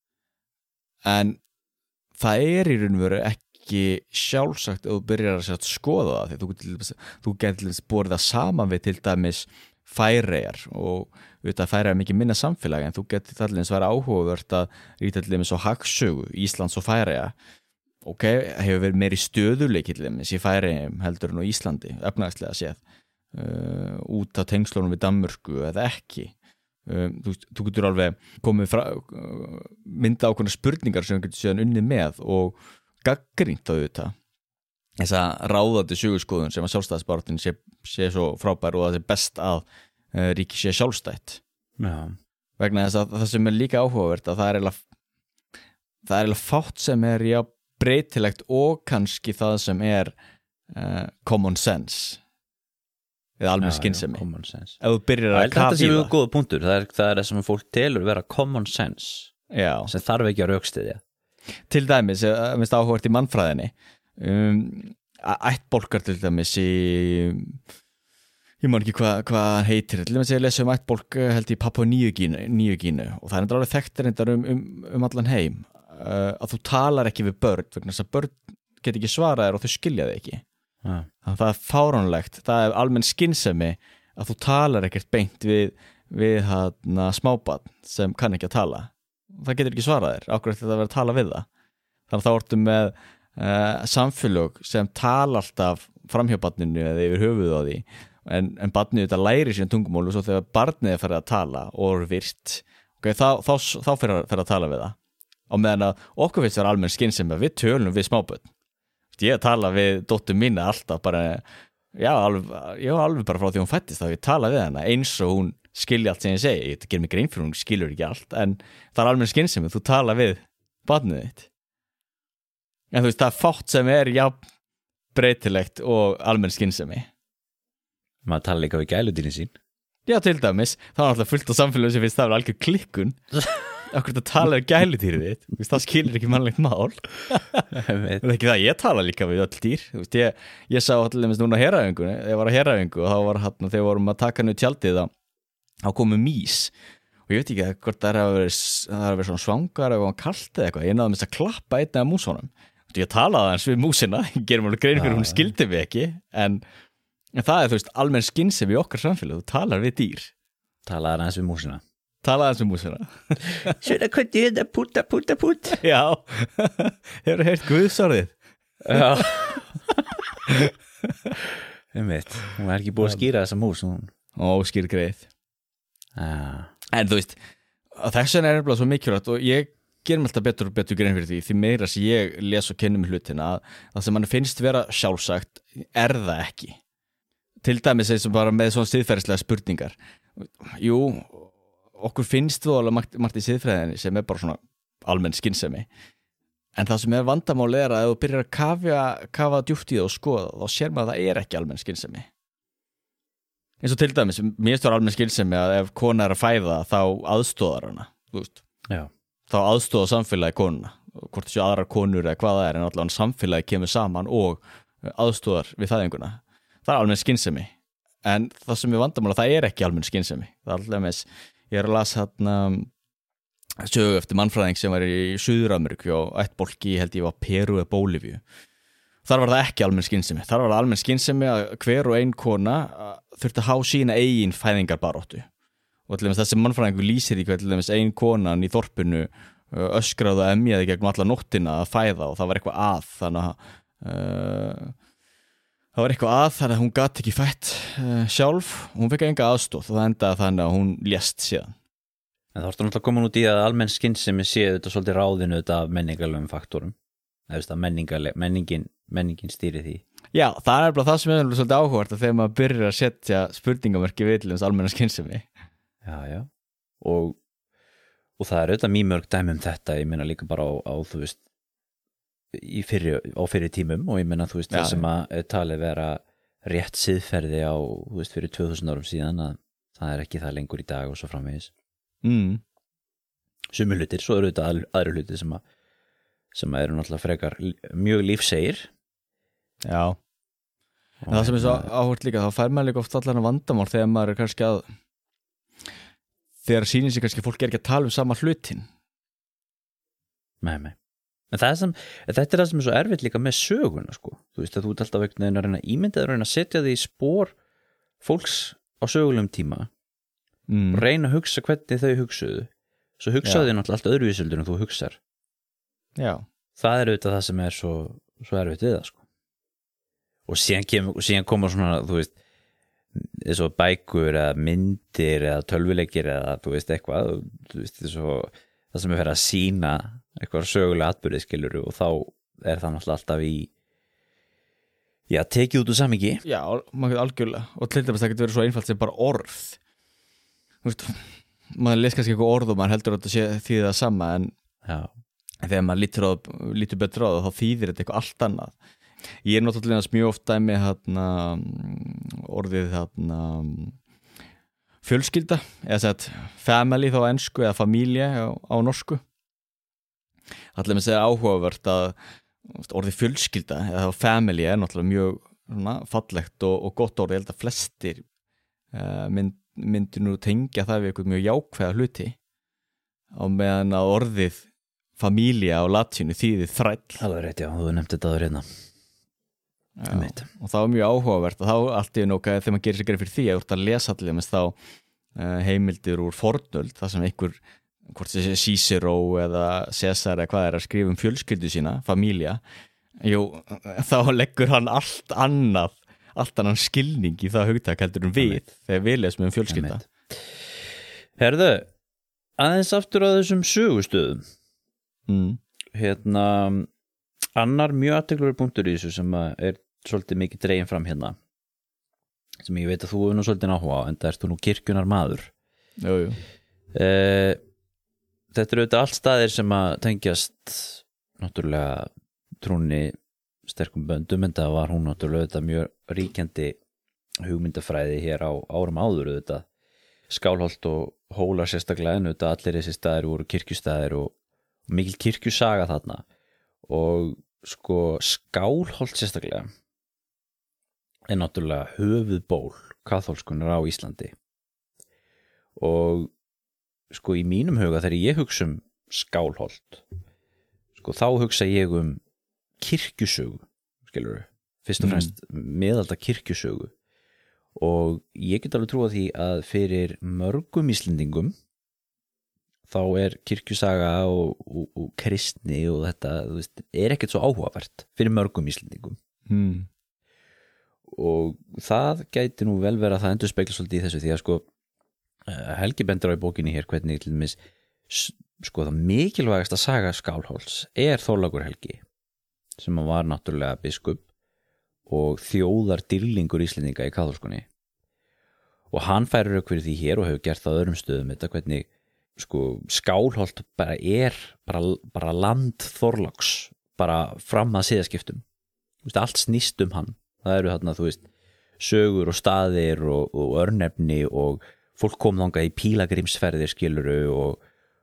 en það er í raun og veru ekki sjálfsagt að þú byrjar að skoða það því þú, þú getur borið það saman við til dæmis Færeyjar og auðvitað Færeyjar er mikið minna samfélag en þú getur það alveg vera áhugavert að rýta til dæmis á hagsögu Íslands og Færeyja ok, hefur verið meiri stöðuleik til dæmis í Færeyjum heldur en á Íslandi efnahagslega séð uh, út af tengslunum við Danmörku eða ekki um, þú, þú getur alveg komið frá, uh, mynda ákveðna spurningar sem þú getur séðan unnið með og gagnrýnt á auðvitað þessa ráðandi söguskoðun sem að sjálfstæðisbaráttin sé, sé svo frábær og það sé best að uh, ríki sé sjálfstætt Já. vegna þess að það sem er líka áhugavert að það er eiginlega það er eiginlega fátt sem er já breytilegt og kannski það sem er uh, common sense eða almenn skynsemi common sense ef þú byrjar að kafa í það þetta það er góða punktur, það er það er það sem fólk telur vera common sense já. sem þarf ekki að rökstyðja til dæmis, ég finnst áhugavert í mannfræðinni um, ættbálkar til dæmis í ég man ekki hvað hva hann heitir til þess að ég lesi um ættbólk held í Papua Nýju Gínu og það er alveg þekktir reyndar um, um, um allan heim uh, að þú talar ekki við börn vegna þess að börn get ekki svarað þér og þau skilja þig ekki ja. þannig að það er fáránlegt, það er almenn skynsemi að þú talar ekkert beint við, við hana, smábarn sem kann ekki að tala það getur ekki svarað þér, ákveður þetta að vera að tala við það þannig að þá ertu með uh, samfélög sem tala alltaf framhjá barninu eða yfir höfuð á því en, en barnið þetta læri síðan tungumál og svo þegar barnið er farið að tala og er virt okay, þá, þá, þá fer að, að tala við það og meðan að okkur finnst það almenn skynsemi við tölum við smábörn ég tala við dóttur mína alltaf bara já, alveg, já, alveg bara frá því hún fættist þá ég tala við hana eins og hún skilja allt sem ég segi, ég ger mig grein fyrir hún skilur ekki allt en það er almenn skynsemi þú tala við barnið þitt en þú veist það er fátt sem er já breytilegt og almenn skynsemi maður tala líka við gæludýrin sín já til dæmis, það er alltaf fullt á samfélagum sem finnst það er algjör klikkun okkur það tala við gæludýrið þitt það skilur ekki mannlegt mál það er ekki það, ég tala líka við öll dýr veist, ég, ég sá allir með núna heraðingunni ég var að heraðingu og þá var hann þegar við vorum að taka nú tjaldið þá komu mís og ég veit ekki hvort það er að vera, það er að vera svona svangar eða kalt eða eitthvað, ég náði að klappa einn af músunum ég talaði hans við músina ég gerum alveg grein fyrir hún skildi mig ekki en, en það er þú veist almenn skynsemi í okkar samfélag, þú talar við dýr talaði hans við músina talaði hans við músina svona hvað er þetta putta putta putt já, hefur heyrt Guðsorðið já ég veit, hún er ekki búið að skýra þessa mús hún... ó, skýr greið ah. en þú veist þess vegna er nefnilega svo mikilvægt og ég gerum alltaf betur og betur grein fyrir því því meira sem ég les og kennum hlutina að það sem mann finnst vera sjálfsagt er það ekki til dæmis eins og bara með svona siðferðislega spurningar jú, okkur finnst þú alveg margt, margt í siðfræðinni sem er bara svona almenn skynsemi en það sem er vandamáli er að ef þú byrjar að kafa, kafa djúpt í það og skoða þá sér maður að það er ekki almenn skynsemi eins og til dæmis mér stór almenn skynsemi að ef kona er að fæða þá aðstoðar hana þú veist já þá aðstoða samfélagi konuna hvort þessu aðrar konur eða hvað það er en allavega samfélagi kemur saman og aðstoðar við fæðinguna það er almenn skynsemi en það sem er vandamála það er ekki almenn skynsemi það er alltaf með ég er að lasa hérna sögu eftir mannfræðing sem var í Suður-Ameríku og eitt bólki held ég var Peru eða Bólivíu þar var það ekki almenn skynsemi þar var það almenn skynsemi að hver og ein kona þurfti að há sína eigin fæðingarbaráttu og til dæmis þessi mannfræðingur lýsir í hvað til dæmis ein konan í þorpinu öskraði og emjaði gegnum alla nóttina að fæða og það var eitthvað að þannig að uh, það var eitthvað að þannig að hún gat ekki fætt uh, sjálf hún fekk enga aðstoð og það endaði þannig að hún lést síðan en þá ertu náttúrulega komin út í að almenn skynsemi sé þetta svolítið ráðinu þetta af menningarlegum faktorum eða menningin, menningin stýri því já, það er bara það sem er svolítið áhugavert að þegar maður byrjar að setja spurningamerki við til þess almenna skynsemi já, já, og og það er auðvitað mjög mörg dæmi um þetta ég meina líka bara á, á þú veist í fyrir, á fyrir tímum og ég meina þú veist já, það sem að talið vera rétt siðferði á, þú veist, fyrir tvö þúsund árum síðan að það er ekki það lengur í dag og svo framvegis mm. sumir hlutir, svo eru auðvitað aðri hlutir sem að sem að eru náttúrulega frekar mjög lífsegir já en það sem er svo áhört líka, þá fær maður líka oft allan vandamál þegar maður er kannski að þegar sýnir sig kannski fólk er ekki að tala um sama hlutin nei, nei en það er sem, þetta er það sem er svo erfitt líka með söguna sko, þú veist að þú ert alltaf veginn að reyna að ímynda að reyna að setja því í spór fólks á sögulegum tíma mm. og reyna að hugsa hvernig þau hugsuðu svo hugsaðu þið náttúrulega allt öðruvísildur en þú hugsar já það er auðvitað það sem er svo, svo erfitt við það sko og síðan, kem, og síðan koma svona, þú veist eins og bækur eða myndir eða tölvuleikir eða þú veist eitthvað þú veist svo, það sem er fyrir að sína eitthvað sögulega atburði skilur og þá er það náttúrulega alltaf í já, tekið út úr samhengi já, maður algjörlega og til dæmis það getur verið svo einfalt sem bara orð þú veist maður les kannski eitthvað orð og maður heldur að þetta sé því það sama en já. þegar maður lítur, á, lítur betur á það þá þýðir þetta eitthvað allt annað ég er náttúrulega mjög oft dæmi hérna, orðið hérna, fjölskylda eða sett family þá á ensku eða família á, á norsku allir með segja áhugavert að orðið fjölskylda eða family er náttúrulega mjög svona, fallegt og, og gott orðið ég held að flestir uh, mynd, myndi nú tengja það við eitthvað mjög jákvæða hluti á meðan að orðið família á latínu þýðir þræll. Alveg rétt, já, þú nefndi þetta aður hérna. Já, og það var mjög áhugavert og þá allt í einu okkar þegar maður gerir sér grein fyrir því að þú ert að lesa allir mest þá uh, heimildir úr fornöld þar sem einhver, hvort þessi Cicero eða Caesar eða hvað er að skrifa um fjölskyldu sína, família, jú, þá leggur hann allt annað, allt annan skilning í það hugtak heldur um við þegar við lesum um fjölskylda. Herðu, aðeins aftur á þessum sögustöðum. Mm. Hérna, annar mjög athyglisverður punktur í þessu sem er svolítið mikið dregin fram hérna sem ég veit að þú er nú svolítið áhuga á en það ert þú nú kirkjunar maður. Jú, jú. Eh, þetta eru auðvitað allt staðir sem að tengjast náttúrulega trúnni sterkum böndum en það var hún náttúrulega auðvitað mjög ríkjandi hugmyndafræði hér á árum áður auðvitað Skálholt og Hólar sérstaklega en auðvitað allir þessi staðir voru kirkjustaðir og, og mikil kirkjusaga þarna og sko Skálholt sérstaklega er náttúrulega höfuðból kaþólskunnar á Íslandi og sko í mínum huga þegar ég hugsa um Skálholt sko þá hugsa ég um kirkjusögu skilurðu, fyrst og fremst mm. meðalda kirkjusögu og ég get alveg trúa því að fyrir mörgum Íslendingum þá er kirkjusaga og, og, og kristni og þetta þú veist, er ekkert svo áhugavert fyrir mörgum Íslendingum mm. og það gæti nú vel vera að það endur spekla svolítið í þessu því að sko Helgi bendur á í bókinni hér hvernig til dæmis sko það mikilvægasta saga Skálholts er Þorlákur Helgi sem var náttúrulega biskup og þjóðar dýrlingur Íslendinga í kaþólskunni og hann færir rauk fyrir því hér og hefur gert það á öðrum stöðum þetta hvernig sko Skálholt bara er bara, bara land Þorláks bara fram að siðaskiptum veist, allt snýst um hann það eru þarna þú veist sögur og staðir og, og örnefni og fólk kom þangað í pílagrímsferðir skiluru og,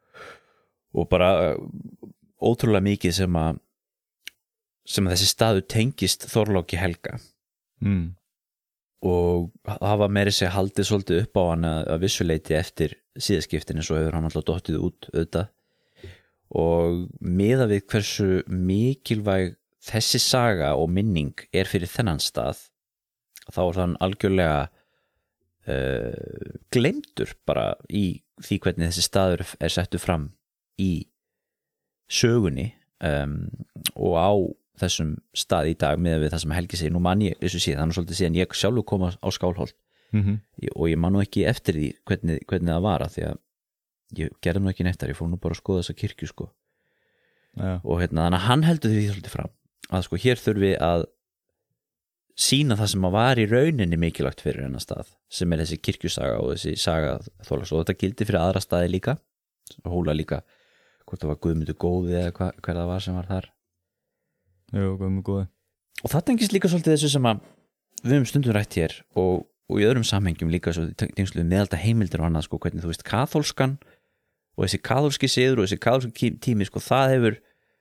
og bara ótrúlega mikið sem að sem að þessi staður tengist Þorláki Helga mm. og hafa meiri sig haldið svolítið upp á hann að, að vissuleiti eftir síðaskiptin en svo hefur hann alltaf dottið út auðvitað og miðað við hversu mikilvæg þessi saga og minning er fyrir þennan stað þá er þann algjörlega uh, gleymdur bara í því hvernig þessi staður er settur fram í sögunni um, og á þessum stað í dag með við það sem Helgi segir, nú man ég þessu síðan, þannig svolítið síðan ég sjálfur kom á Skálholt mm-hmm. og ég man nú ekki eftir því hvernig, hvernig það var að því að ég gerði nú ekki neitt þar, ég fór nú bara að skoða þessa kirkju sko ja. og hérna, þannig að hann heldur því svolítið fram að sko hér þurfi að sína það sem að var í rauninni mikilvægt fyrir hennar stað sem er þessi kirkjusaga og þessi saga Þorláks og þetta gildi fyrir aðra staði líka Hóla líka, hvort það var Guðmundur góði eða hva, hver það var sem var þar Jú, Guðmundur góði og það tengist líka svolítið þessu sem að við höfum stundum rætt hér og, og í öðrum samhengjum líka svo tengslu meðalda heimildir og annað sko hvernig þú veist kaþólskan og þessi kaþólski siður og þessi kaþólski tími sko það hefur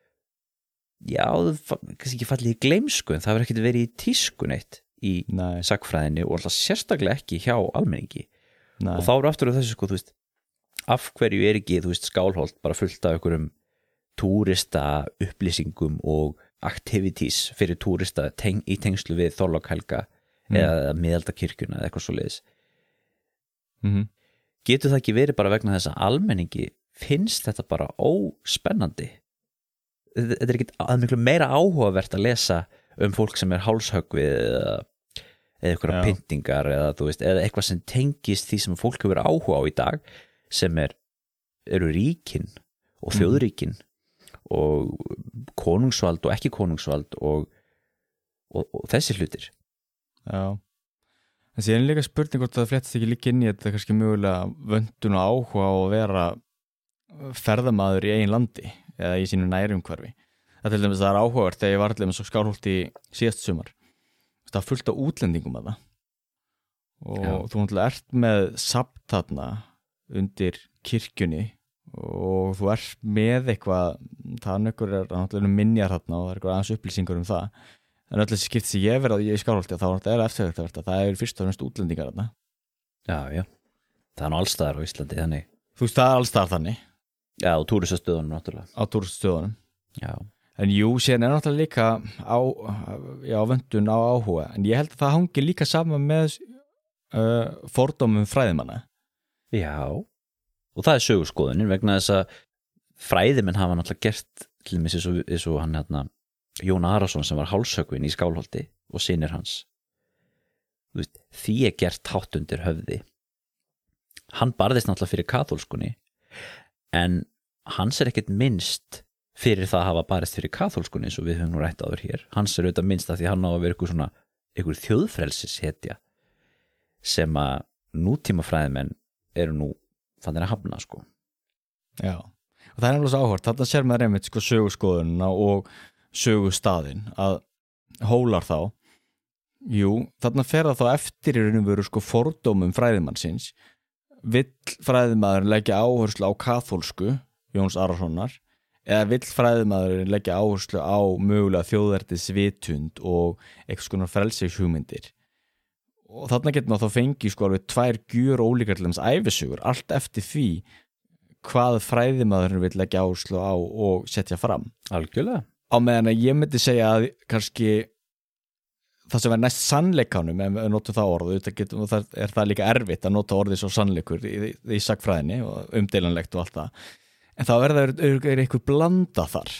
já, það kannski ekki fallið í gleymsku en það hefur ekkert verið í tísku neitt í Nei. Sagnfræðinni og alltaf sérstaklega ekki hjá almenningi Nei. og þá eru aftur á þessu sko þú veist af hverju er ekki þú veist Skálholt bara fullt af einhverjum túrista upplýsingum og activities fyrir túrista teng, í tengslu við Þorlák Helga mm. eða miðaldakirkjuna eða eitthvað svoleiðis mm-hmm. getur það ekki verið bara vegna þess að almenningi finnst þetta bara óspennandi þetta er ekki að miklu meira áhugavert að lesa um fólk sem er hálshöggvið eða, eða eitthvað pyntingar eða, veist, eða eitthvað sem tengist því sem fólk hefur áhuga á í dag sem er, eru ríkin og þjóðríkin mm. og konungsvald og ekki konungsvald og, og, og þessi hlutir Já en síðan líka spurning hvort það fléttast ekki líka inn í þetta kannski mögulega vöndun og áhuga á að vera ferðamaður í eigin landi eða í sínu nærumhverfi það til dæmis það er áhugavert þegar ég var allir með svo Skálholt í síðast sumar það er fullt af útlendingum að það og Já. Þú náttúrulega ert með safn þarna undir kirkjunni og þú ert með eitthvað það er náttúrulega minjar þarna og það er eitthvað aðeins upplýsingar um það en öll þessi skipt sem ég verið í Skálholti þá er það eftirvægt að það er fyrst og fremst útlendingar þarna Já, já, það er nú allstaðar á Íslandi þannig. Þú veist, það er alls þar þannig Já, og túristastöðunum náttúrulega. á túristastöðunum. Já. En jú, síðan er náttúrulega líka á, já, vöndun á áhuga, en ég held að það hangi líka saman með uh, fordómum fræðimanna. Já, og það er söguskoðunin vegna þess að fræðimenn hafa náttúrulega gert til dæmis eins og, eins og hann hérna Jón Arason sem var hálshöggvinn í Skálholti og synir hans. Þú veist, því er gert hátt undir höfði. Hann barðist náttúrulega fyrir kaþólskunni en hans er ekkert minnst fyrir það að hafa barist fyrir kaþólskunni eins og við höfum nú rætt áður hér. Hans er auðvitað minnst að því hann á að vera eitthvað svona eitthvað þjóðfrelsishetja sem að nútíma fræðimenn eru nú fannir að hafna sko. Já, og það er alveg svo áhört. Þarna sér maður einmitt sko söguskoðunina og sögustaðinn að hólar þá. Jú, þarna fer það þá eftir í raun og veru sko fordómum fræðimannsins. Vill fræðimaður leggja áherslu á kaþólsku Jóns Arasonar eða vill fræðimaður leggja áherslu á mögulega þjóðertis vitund og eitthvað skonar frelsishugmyndir. Og þarna getur maður þá fengið sko alveg tvær gjör ólíkar til þess ævisögur, allt eftir því hvað fræðimaðurinn vill leggja áherslu á og setja fram. Algjörlega. Á meðan að ég myndi segja að kannski það sem er næst sannleikanum, ef við notum það orð, getum, það er það líka erfitt að nota orðið svo sannleikur í, í, í sagfræðinni og umdeilanlegt og allt það. En þá er það er, er eitthvað blanda þar.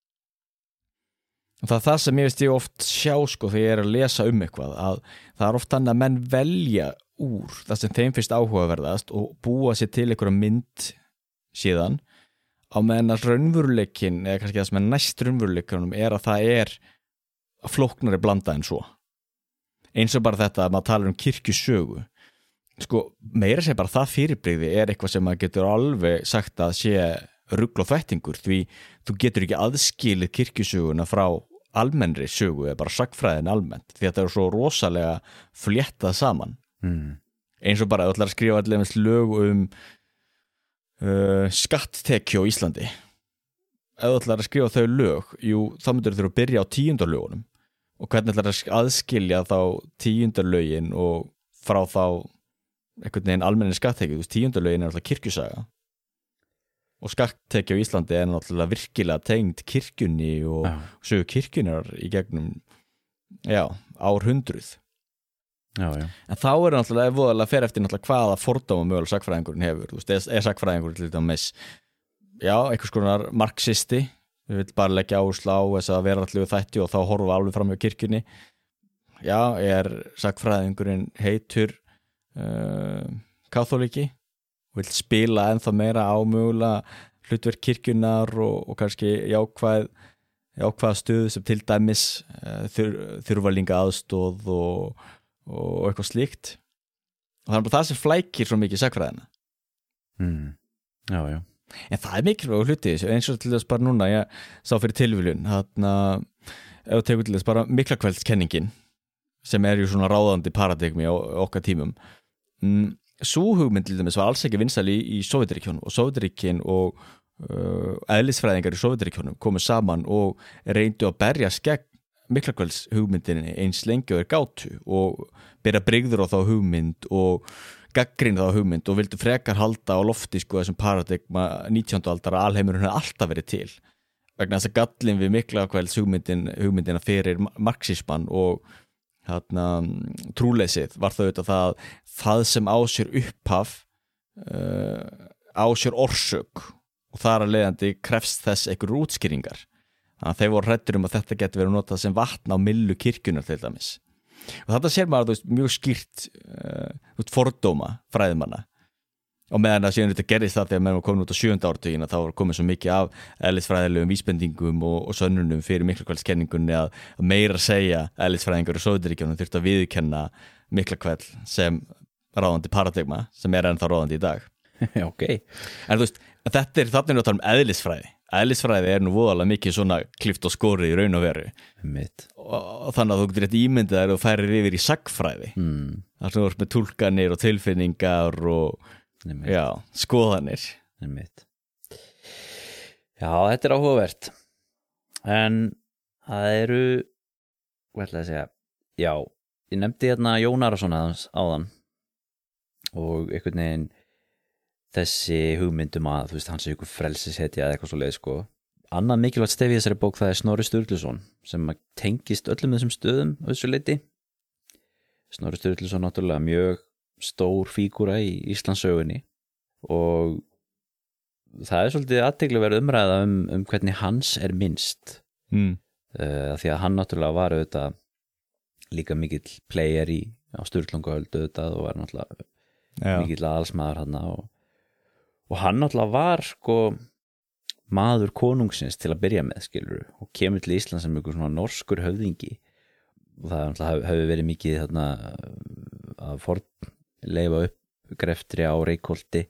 Og það er það sem ég veist ég oft sjá sko þegar ég er að lesa um eitthvað, að það er oft þannig að menn velja úr það sem þeim finnst áhugaverðast og búa sér til einhverja mynd síðan, á meðan að raunveruleikin, eða kannski það sem er næst raunveruleikunum, er að það er flóknari blanda en svo. Eins og bara þetta að maður talar um kirkjusögu. Sko, meira sé bara það fyrirbrigði er eitthvað sem maður getur alveg sagt að sé rugl og þvættingur, því þú getur ekki aðskilið kirkjusöguna frá almennri sögu eða bara sagfræðin almennt, því þetta er svo rosalega fléttað saman. Mm. Eins og bara að þú ætlar að skrifa allir lög um uh, skatttekju á Íslandi. Ef þú ætlar að skrifa þau lög, jú, þá myndir þú að byrja á tíundarlögunum og hvernig ætlar að aðskilja þá tíundarlögin og frá þá einhvern veginn almenni skatttekju. Þú veist, tíundarlögin er alltaf kirkjusaga og skatttekju á Íslandi er náttúrulega virkilega tengd kirkjunni og Já. sögu kirkjunnar í gegnum já, árhundruð. Já, já. En þá er náttúrulega voðalega fer eftir náttúrulega hvaða fordóma mögulega sagfræðingurinn hefur. Þú veist, er sagfræðingurinn til dæmis já, einhvers konar marxisti, við vill bara leggja áherslu á þess að vera allir þætti og þá horfa alveg fram hjá kirkjunni. Já, er sagfræðingurinn heitur uh, kaþóliki, vill spila ennþá meira á mögulega hlutverk kirkjunnar og, og kannski jákvæð jákvæða stöðu sem til dæmis uh, þur, þurfalinga aðstóð og, og eitthvað slíkt. Og það er bara það sem flækir svo mikið sagfræðina. Mm. Já, já. En það er mikilvægur hluti, eins og til þess bara núna, ég sá fyrir tilviljun, þarna, ef þú tekur til þess bara Miklakveldskenningin, sem er ju svona ráðandi paradigmi á okkar tímum. Mm, sú hugmynd til dæmis var alls ekki vinsæl í, í Sovétríkjunum og Sovétríkin og uh, eðlisfræðingar í Sovétríkjunum komu saman og reyndu að berjast gegn Miklakvelds hugmyndinni eins lengi og er gátu og bera brigður á þá hugmynd og gagnrýna þá hugmynd og vildu frekar halda á lofti sko þessum paradigma nítjándu aldar að alheimurinn hefði alltaf verið til vegna þess að gallin við Miklakvelds hugmyndin, hugmyndina fyrir marxisman og hérna, trúleysið var þau auðvitað það það sem á sér upphaf uh, á sér orsök og þar að leiðandi krefst þess einhverjur útskýringar. Þannig að þeir voru hræddir um að þetta geti verið notað sem vatn á myllu kirkjunnar til dæmis. Og þetta sér maður veist, mjög skýrt uh, fordóma fræðimanna og meðan að síðan þetta gerðist það þegar menn var komin út á sjöunda áratugina þá var komið svo mikið af eðlisfræðilegum vísbendingum og, og sönnunum fyrir Miklakveldskenningunni að, að meira segja eðlisfræðingar í Sovétríkjunum þurfti að viðurkenna Miklakveld sem ráðandi paradigma sem er ennþá ráðandi í dag. Ok. En þú veist, þetta er þarna að tala um eðlisfræði. Eðlisfræði er nú voðalega mikið svona klift og skórið í raun og veru. Mitt. Og, og þannig að þú getur rétt ímyndað þér og færir yfir í sagfræði. Mm. Það sem voru með túlkanir og tilfinningar og já, skoðanir. Mitt. Já, þetta er áhugavert. En það eru, hvað ætla að segja, já, ég nefndi hérna Jón Arason aðeins áðan og einhvern veginn þessi hugmyndum að þú veist, hann sé ykkur frelsishetja eða eitthvað svo leið sko. Annað mikilvægt stef í þessari bók það er Snorri Sturluson sem tengist öllum þessum stöðum á þessu leiti. Snorri Sturluson náttúrulega mjög stór fígúra í Íslandssögunni og það er svolítið athyglisverð umræða um, um hvernig hans er minnst mm. uh, því að hann náttúrulega var auðvitað líka mikill player í á Sturlungaöld auðvitað og var náttúrulega Já. mikill aðalsmaður hann og, og hann náttúrulega var sko maður konungsins til að byrja með skilur og kemur til Ísland sem einhver svona norskur höfðingi og það náttúrulega hefur verið mikið þarna að fornleifa upp greftri á Reykholti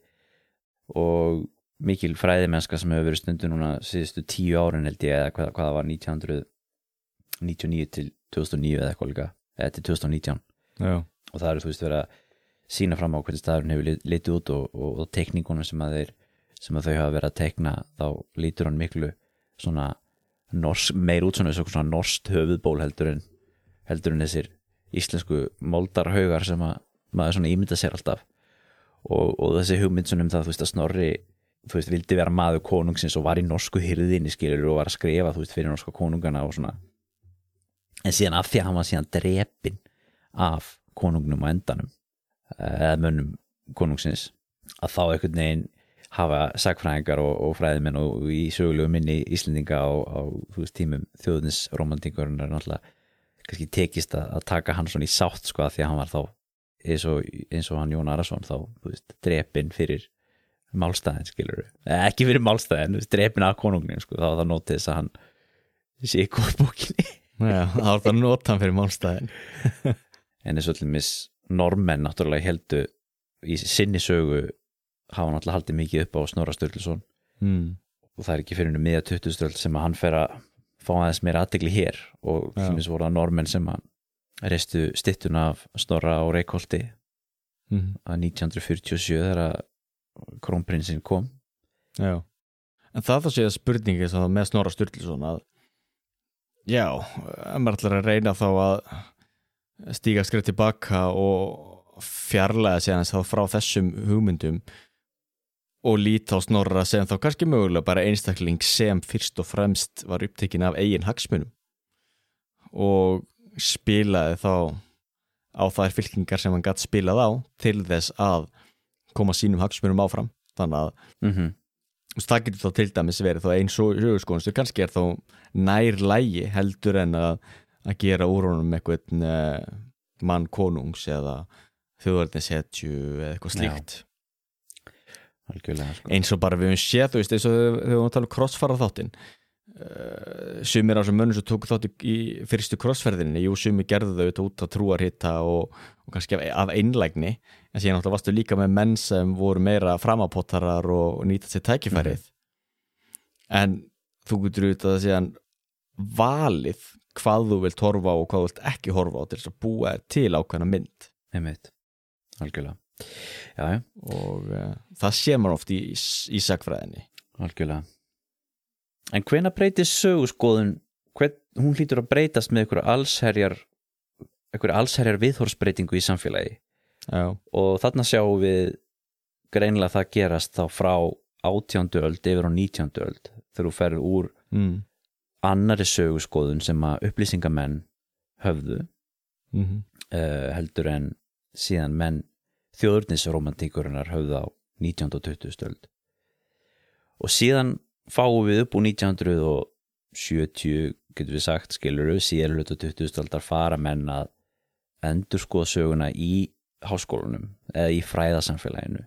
og mikil fræðimennska sem hefur verið stundu núna síðustu tíu árin held ég eða hvað, hvað það var nítján hundruð níutíu og níu til tvö þúsund og níu eða eitthvað líka eða til tvö þúsund og nítján Já. og það eru þú veist verið að sína fram á hvernig staðurinn hefur litið út og, og, og tekníkunum sem að þeir sem að þau hafa verið að tekna þá lítur hann miklu svona norsk, meir út svona, svona norskt höfuðból heldur en heldur en þessir íslensku moldarhaugar sem að maður svona ímynda sér alltaf og, og þessi hugmyndsunum það þú veist að Snorri þú veist vildi vera maður konungsins og var í norsku hirðinni skilur og var að skrifa þú veist fyrir norska konungana og svona en síðan af því að hann var síðan drepinn af konungnum á endanum eða mönnum konungsins að þá einhvern veginn hafa sagfræðingar og, og fræðimenn og, og í sögulegu minni Íslendinga á, á þú veist, tímum þjóðnisromantíkurinnar náttúrulega kannski tekist að, að taka hann svona í sátt sko að því að hann var þá eins og, eins og hann Jón Arason þá þú veist, drepinn fyrir málstæðin skilur eh, ekki fyrir málstæðin, drepinn af konungnin sko, þá var það nótið þess að hann sé í góðbókinni Já, þá var það nót hann fyrir málstæðin en eins og allir mis normenn náttúrulega heldu í sinni sögu hafa náttúrulega haldið mikið upp á Snorra Sturluson mm. og það er ekki fyrir henni miðja tuttugustu öld sem að hann fer að fá aðeins meira athygli hér og sem eins voru að normenn sem að reistu styttuna af Snorra á Reykholti mm. að nítján hundruð fjörutíu og sjö þegar krónprinsinn kom. Já, en það þá sé að spurningi sem það með Snorra Sturluson að já, ef maður ætlar að reyna þá að stíga skrið tilbaka og fjarlæga sig aðeins þá frá þessum hugmyndum og líta á Snorra sem þá kannski mögulega bara einstakling sem fyrst og fremst var upptekinn af eigin hagsmunum og spilaði þá á þær fylkingar sem hann gat spilað á til þess að koma sínum hagsmunum áfram þannig að Mm-hmm. það getur þá til dæmis verið þá einn sögurskoðunstur kannski er þá nær lægi heldur en að, að gera úr honum eitthvað uh, mann konungs eða þjóðarnishetju eða eitthvað slíkt Algjörlega, sko. eins og bara við höfum séð þú veist eins og þegar við höfum að tala um krossfara þáttinn uh, sumir á þessum mönnum sem tóku þátt í fyrstu krossferðinni jú sumir gerðu þau þetta út á trúarhitta og, og kannski af, af einlægni en síðan náttúrulega varstu líka með menn sem voru meira framapottarar og, og nýta sér tækifærið mm-hmm. en þú getur út að síðan valið hvað þú vilt horfa á og hvað þú vilt ekki horfa á til þess að búa til ákveðna mynd Einmitt. Algjörlega já, já. og uh, það sé maður oft í, í, í sagfræðinni Algjörlega En hvenær breytist söguskoðun hvern, hún hlýtur að breytast með einhverju allsherjar einhverju allsherjar viðhorfsbreytingu í samfélagi já. og þarna sjáum við greinilega það gerast þá frá átjándu öld yfir á nítjándu öld þegar þú ferð úr mm. annari söguskoðun sem að upplýsingamenn höfðu Mm-hmm. uh, heldur en síðan menn þjóðurnisromantíkurinnar höfðu á nítjándu og tuttugustu öld og síðan fáum við upp úr nítján hundruð sjötíu getur við sagt skilur síðan hlutu tuttugustu aldar fara menn að endurskoða söguna í háskólanum eða í fræðasamfélaginu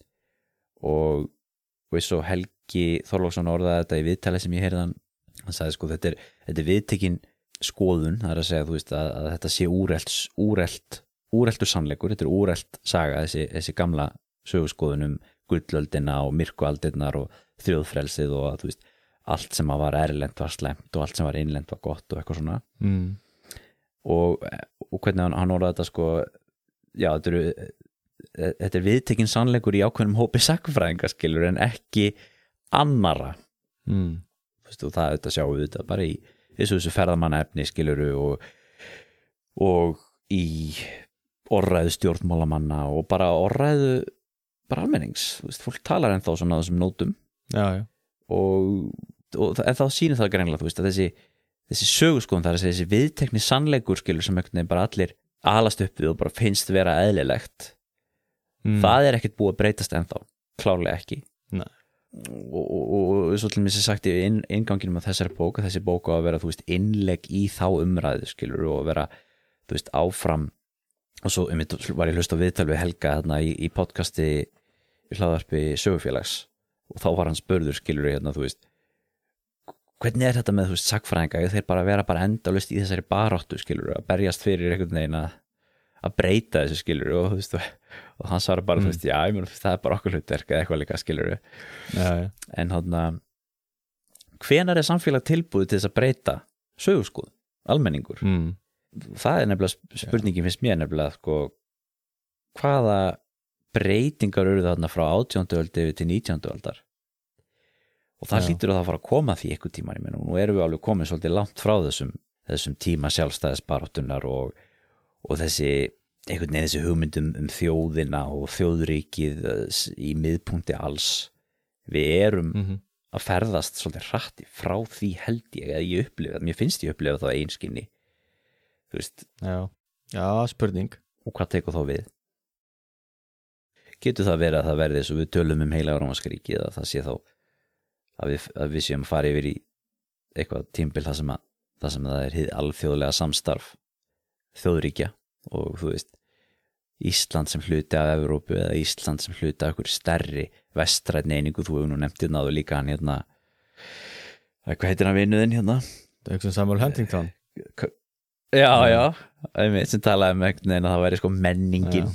og og eins og Helgi Þorláksson orðaði þetta í viðtali sem ég heyrði hann hann sagði sko þetta er, þetta er viðtekin skoðun, það er að segja þú veist að, að þetta sé úrelt, úrelt úreltur sannleikur, þetta er úrelt saga þessi, þessi gamla söguskoðun um gullöldina og myrkualdirnar og þjóðfrelsið og að þú veist allt sem var erlent var slæmt og allt sem var innlent var gott og eitthvað svona mm. og, og hvernig hann, hann orðaði þetta sko já, þetta eru þetta er viðtekin sannleikur í ákveðnum hópi sakfræðinga skilur en ekki annara Mm. Vistu, og það þetta sjáum við þetta bara í þessu, þessu ferðamannaefni skiluru og, og í orðræðu stjórnmálamanna og bara orðræðu bara almennings, þú veist, fólk talar ennþá svona á þessum nótum já, já. og, og en þá sýnir það greinlega, þú veist, að þessi þessi söguskoðun, það er þessi viðtekni sannleikur skilur sem einhvern veginn bara allir alast upp við og bara finnst vera eðlilegt mm. það er ekkert búið að breytast ennþá, klárlega ekki Nei. og, og, og, og svo til mér sem sagt í inn, innganginum af þessari bók, þessi bók á að vera, þú veist, innlegg í þá umræðu skilur og vera, þú veist, áfram og svo um, var ég hlust á viðtal við Helga þarna í, í podcasti í hlaðvarpi Sögufélags og þá var hann spurður skilur hérna, þú veist hvernig er þetta með, þú veist, sagfræðinga þeir bara vera bara endalaust í þessari baráttu skilur að berjast fyrir einhvern veginn að að breyta þessu skilur og þú veist og hann svarar bara, mm. þú veist, já, ég meni það er bara okkur hlutverk eða eitthvað líka skilur já, já. En hann hvenær er samfélag tilbúið til þess að breyta söguskoð, almenningur mm. það er nefnilega spurningin finnst mér nefnilega sko, hvaða breytingar eru þarna frá átjándu öld yfir til nítjándu aldar og það hlýtur að það fara að koma því einhver tíma í menn og nú erum við alveg komin svolítið langt frá þessum, þessum tíma sjálfstæðisbaráttunnar og, og þessi einhvern veginn þessi hugmyndum um þjóðina og þjóðríkið í miðpunkti alls við erum mm-hmm. að ferðast svolítið hratti frá því held ég að ég upplifa, mér finnst ég upplifa það einskinni þú veist já, já, spurning og hvað tekur þá við getur það verið að það verði eins og við tölum um heila rómverska ríkið að það sé þá að við, að við séum að fara yfir í eitthvað tímabil þar sem að það sem það er hið alþjóðlega samstarf þjóðríkja og þú veist Ísland sem hluti af Evrópu eða Ísland sem hluti af einhverju stærri vestrænni einingu, þú hefur nú nefnt hérna áður líka hann hérna hvað heitir hann vinnuðinn hérna? Það er eitthvað Samuel Huntington Já, já, já sem talaði um einhvern veginn að það væri sko menningin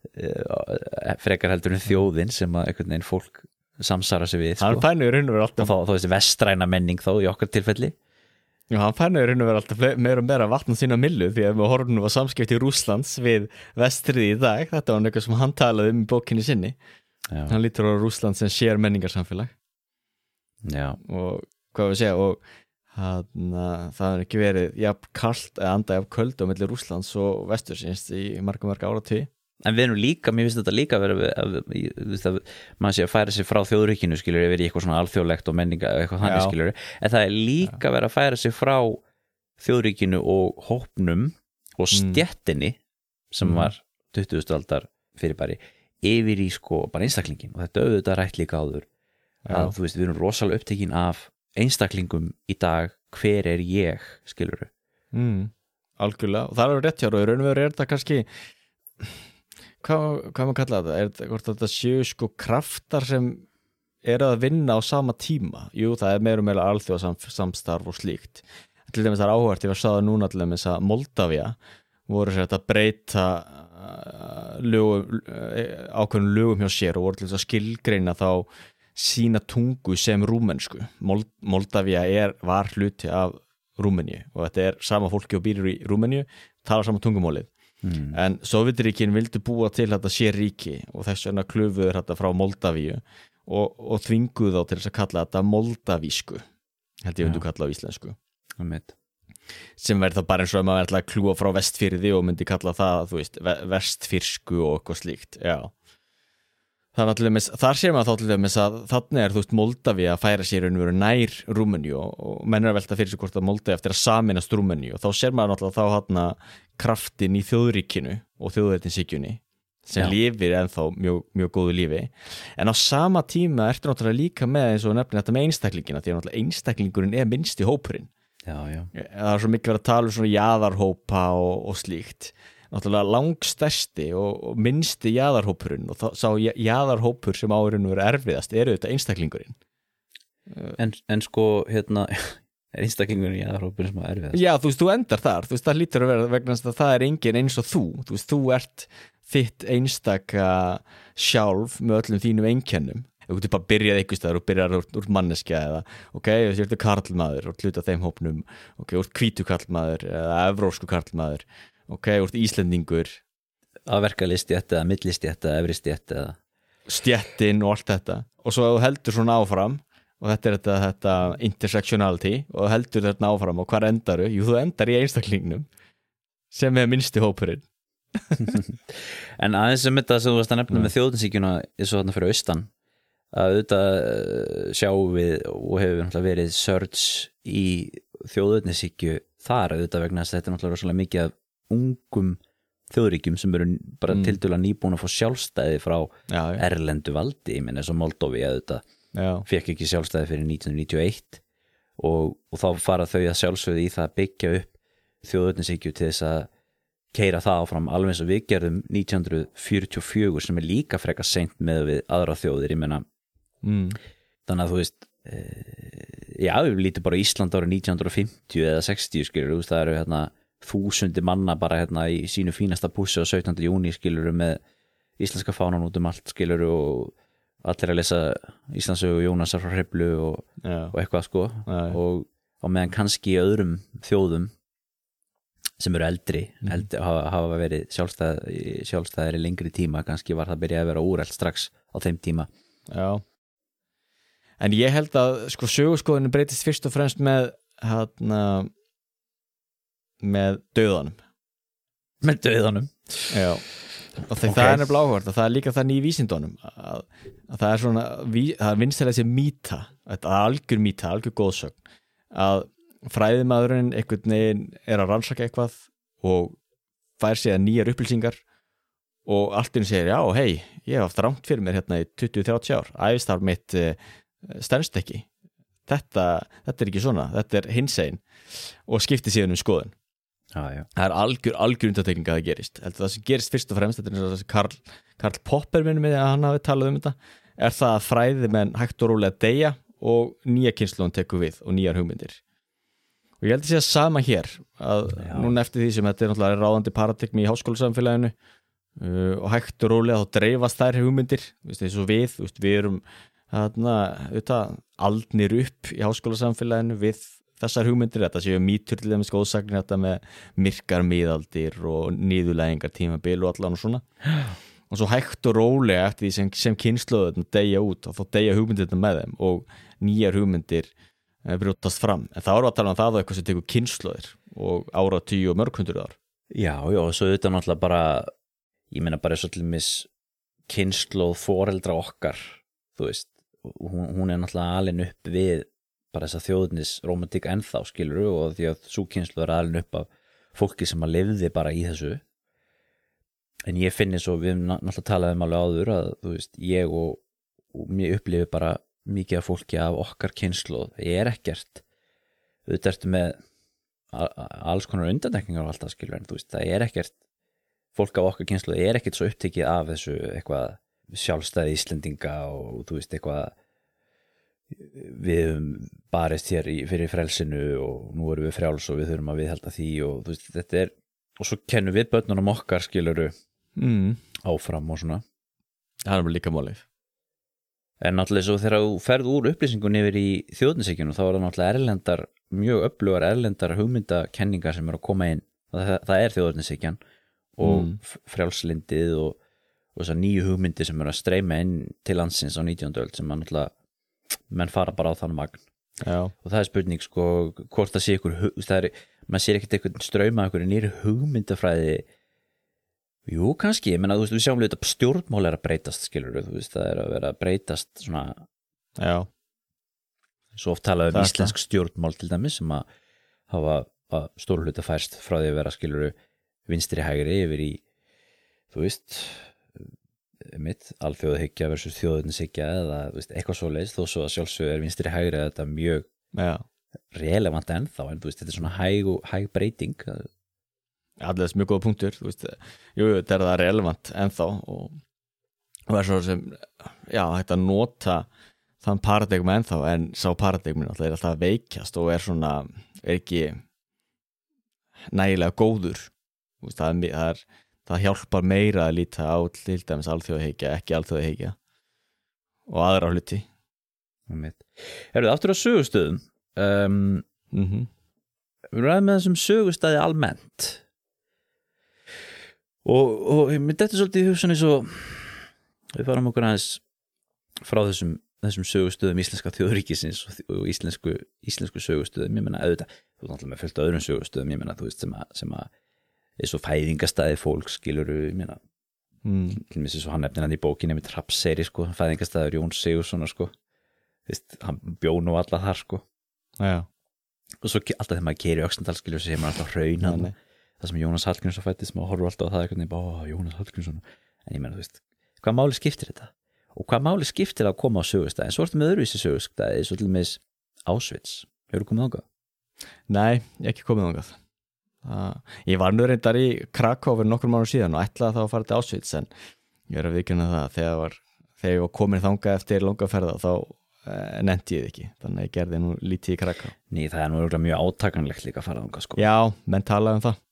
já. Frekar heldur en þjóðin sem að einhvern veginn fólk samsara sig við hann sko. fænur raun og verið alltaf og þá, þá þessi vestræna menning þá í okkar tilfelli Já, hann fænur raun og verið alltaf meira og meira vatn sína millu því að við horfum nú að samskipti Rússlands við vestrið í dag þetta var eitthvað sem hann talaði um í bókinni sinni Já. Hann lítur á Rússland sem sér menningarsamfélag Já. og hvað við segja og hann, það er ekki verið jafn kalt eða anda jafn köld á milli Rússlands og vestursins í marga marga áratví En við erum líka, mér finnst þetta líka að vera að, að, að maður sé að færa sig frá þjóðríkinu skilur yfir í eitthvað svona alþjóðlegt og menninga eitthvað þannig skilur, en það er líka að vera að færa sig frá þjóðríkinu og hópnum og stjettinni sem var tuttugustu aldar fyrirbæri yfir í sko bara einstaklingin og þetta auðvitað rætt líka áður að Já. Þú veist, við erum rosalega upptekin af einstaklingum í dag, hver er ég skilur mm. Algjörlega, og það er rétt hjá og í raun og veru er þetta kannski Hvað, hvað maður kalla þetta? Er þetta, hvort þetta séu sko kraftar sem eru að vinna á sama tíma? Jú, það er meira og meira alþjóðasamstarf og slíkt. Til dæmis það er áhugavert, ég var að sagða núna til dæmis að Moldavía voru sér að breyta lögum, ákveðnum lögum hjá sér og voru til þess að skilgreina þá sína tungu sem rúmensku. Mold, Moldavía er, var hluti af Rúmeníu og þetta er sama fólki og býr í Rúmeníu, talar sama tungumálið. Mm. En Sovétríkin vildu búa til þetta sér ríki og þess vegna klufuður þetta frá Moldavíu og, og þvinguðu þá til þess að kalla þetta moldavísku held ég undu kalla á íslensku Amen. Sem verður þá bara eins og að maður ætla að kljúa frá vestfirði og myndi kalla það, þú veist, vestfirsku og eitthvað slíkt, já Þannig að til dæmis, þar sér maður þá til dæmis að þannig er, þú veist, Moldaví að færa sér raun og veru nær Rúmeníu og, og menn er að velta fyrir sig hvort að Moldaví eftir að saminast Rúmeníu og þá sér maður náttúrulega þá hana kraftin í þjóðríkinu og þjóðveitinsíkjunni sem Já. Lifir ennþá mjög, mjög góðu lífi en á sama tíma ertu náttúrulega líka með eins og nefnir þetta með einstaklingina því að náttúrulega einstaklingurinn er minnsti hópurinn Já, já. Það er svo mikið verið að tala um svona jaðarhópa og, og slíkt náttúrulega langstærsti og, og minnsti jaðarhópurinn og þá sá jaðarhópur sem áurinn verið erfiðast eru þetta einstaklingurinn En, en sko, hérna er einstaklingurinn jaðarhópurinn sem er erfiðast Já, þú veist, þú endar þar, þú veist, það lítur að vera vegna að það er engin eins og þú þú veist, þú ert þitt einstaka sjálf með öllum þínum einkennum þú getur bara byrjað einhvers staðar og byrjar úr, úr manneskja eða, ok, þú ertu karlmaður og hluta þeim hópnum, ok, þú ert hvítu karlmaður eða evrósku karlmaður ok, þú ert Íslendingur Afverkalistjætt eða millistjætt eða efristjætt eða stjættin og allt þetta og svo þú heldur svona áfram og þetta er þetta, þetta intersectionality og þú heldur þetta áfram og hvar endaru? Jú, þú endar í einstaklingnum sem er minnsti hópurinn En aðeins um þetta sem þú varst að nefna með þjóðninsíkjuna eins og þarna fyrir austan að auðvitað sjáum við og hefur náttúrulega verið surge í þjóðninsíkju þar auðvitað vegna þess að þetta er náttúrulega rosalega mikið af ungum þjóðríkjum sem eru bara mm. tildulega nýbúin að fá sjálfstæði frá já, já. erlendu valdi, ég menn eins og Moldóvi auðvitað já. Fékk ekki sjálfstæði fyrir nítján hundruð níutíu og eitt og, og þá fara þau að sjálfsögðu í það að byggja upp þjóðninsíkju til þess að keyra það áfram alveg eins og við gerðum nítján hundruð fjörutíu og fjögur sem er líka frekar seint með við aðra þjóðir, ég menna mm. þannig að þú veist e, já, við lítum bara Ísland árið nítján hundruð fimmtíu eða sextíu skilur, þú veist, það eru hérna þúsundi manna bara hérna í sínu fínasta pússi á sautjánda júní skilur með íslenska fánan út um allt skilur og allir að lesa Íslandssögu Jónasar frá Hriflu og, og eitthvað sko já. og á meðan kannski í öðrum þjóðum sem eru eldri, mm. eldri hafa, hafa verið sjálfstæð, sjálfstæðir í lengri tíma, kannski var það að byrja að vera úrælt strax á þeim tíma. Já, en ég held að sko söguskoðinu breytist fyrst og fremst með hérna með dauðanum. Með dauðanum? Já, og þegar okay. það er nefnilega áhugavert að það er líka þannig í vísindunum að, að það er svona, það er vinstilega þessi mýta, þetta er algjör mýta, algjör góðsögn, að fræðimaðurinn einhvern veginn er að rannsaka eitthvað og fær sér nýjar upplýsingar og allt inn segir, já, hei, ég hef haft rangt fyrir mér hérna í tuttugu til þrjátíu ár, ævistarf mitt uh, stenst ekki þetta, þetta er ekki svona, þetta er hinsegin og skipti síðan um skoðun já, já. Það er algjör, algjör undantekning að það gerist Heldur, það sem gerist fyrst og fremst, þetta er eins og þessi Karl, Karl Popper minnum með að hann hafi talað um þetta er það að fræðimenn hægt og rólega deyja og nýja kynslóðin tekur við og nýjar hugmyndir og ég held að sé að sama hér að já. Núna eftir því sem þetta er náttúrulega ráðandi paradigmi í háskólasamfélaginu uh, og hægt og rólega þá dreifast þær hugmyndir veist, eins og við, veist, við erum þarna, auðvitað, aldnir upp í háskólasamfélaginu við þessar hugmyndir, þetta séu mýtur til þeim skóðsagnir þetta með myrkar miðaldir og niðurlægingar tímabil og allan og svona og svo hægt og rólega eftir því sem, sem kynslóðin deyja út og þá deyja hugmyndirna með þeim og nýjar hugmyndir brjótast fram, en þá erum við að tala um það og eitthvað sem tekur kynslóðir og áratugir og mörg hundruð ár. Já, já, og svo auðvitað náttúrulega bara ég meina bara svo til mis kynslóð foreldra okkar, þú veist hún, hún er náttúrulega alin upp við bara þessa þjóðnis rómantík ennþá skilur og því að sú kynslóð er alin upp af fólki sem að lifði bara í þessu en ég finni svo, við náttúrulega talaðum alveg áður að þú veist, ég og, og mér upplifi bara mikið af fólki af okkar kynslóð ég er ekkert auðvitað ertu með alls konar undantekningar og alltaf skilur en þú veist, það er ekkert fólk af okkar kynslóð er ekkert svo upptekið af þessu eitthvað sjálfstæði Íslendinga og þú veist, eitthvað við barist hér í, fyrir frelsinu og nú erum við frjáls og við þurfum að viðhalda því og þú veist, þetta er og svo kennum við börnunum okkar skiluru mm. áfram og svona það er líka málið En náttúrulega svo þegar þú ferð úr upplýsingun yfir í þjóðninsíkjunu þá er það náttúrulega erlendar, mjög öflugar erlendar hugmyndakenningar sem eru að koma inn það, það er þjóðninsíkjan og mm. frjálslindið og, og þessar nýju hugmyndir sem eru að streyma inn til landsins á nítjándu öld sem man náttúrulega menn fara bara á þann magn Já. Og það er spurning sko hvort það sé ykkur það er, maður sér ekkert eitthvað streyma ykkur nýri hugmyndafræði Jú, kannski, ég menna, þú veist, við sjáum þetta stjórnmál er að breytast, skilur þú veist, það er að vera að breytast svona Já Svo oft talað um íslensk stjórnmál til dæmis sem að hafa að stóru hluta færst frá því að vera, skilur vinstri hægri yfir í þú veist mitt, alþjóðahyggja versus þjóðninshyggja eða þú veist, eitthvað svoleiðis þó svo að sjálfsög er vinstri hægri þetta mjög Já. relevant ennþá, en þú veist, þetta er svona hæg, hæg breyting allir þess mjög góða punktur þú veist, jú, þetta er það relevant ennþá og, og er svo sem já, þetta nota þann paradigma ennþá, en sá paradigmin alltaf er alltaf að veikjast og er svona er ekki nægilega góður veist, það, er, það, er, það hjálpar meira að líta á til dæmis alþjóðahyggja, ekki alþjóðahyggja og aðra hluti Erum við aftur á sögustöðum um, mm-hmm. við ræðum með þessum sögustæði almennt og, og þetta er svolítið í hugsan eins og við farum okkur aðeins frá þessum, þessum sögustöðum íslenska þjóðríkisins og, og íslensku, íslensku sögustöðum ég menna auðvitað, þú er náttúrulega með fullt öðrum sögustöðum ég menna þú veist sem að, sem að eins og fæðingastæði fólk skilur við, minna mm. til mér svo hann nefnir hann í bókinni með Hrafnseyri sko, fæðingastæður Jón Sigurðssonar sko, veist, hann bjó nú alla þar sko Já. og svo alltaf þegar maður keyrir í Öxnadal skilur sem maður alltaf hraun hann, það sem Jónas Hallgrímsson fættist, maður horfur alltaf á það eitthvað, ó, Jónas Hallgrímsson, en ég meina þú veist hvað máli skiptir þetta og hvað máli skiptir að koma á sögustæði, en svo ertu með öðruvísi sögustæði, svo til með Auschwitz, hefur þú komið þangað? Nei, ég hef ekki komið þangað. Það, ég var nú reyndar í Krakow fyrir nokkur mánuð síðan og ætlaði þá að fara til Auschwitz, en ég er að viðkynna það þegar, var, þegar ég var komin þangað eftir langa ferða þá eh, nefndi ég þið ekki, þannig að ég gerði nú lítið í Krakow. Ný, það er nú örugglega mjög átakanlegt líka að fara þangað sko. Já, menn talaði um það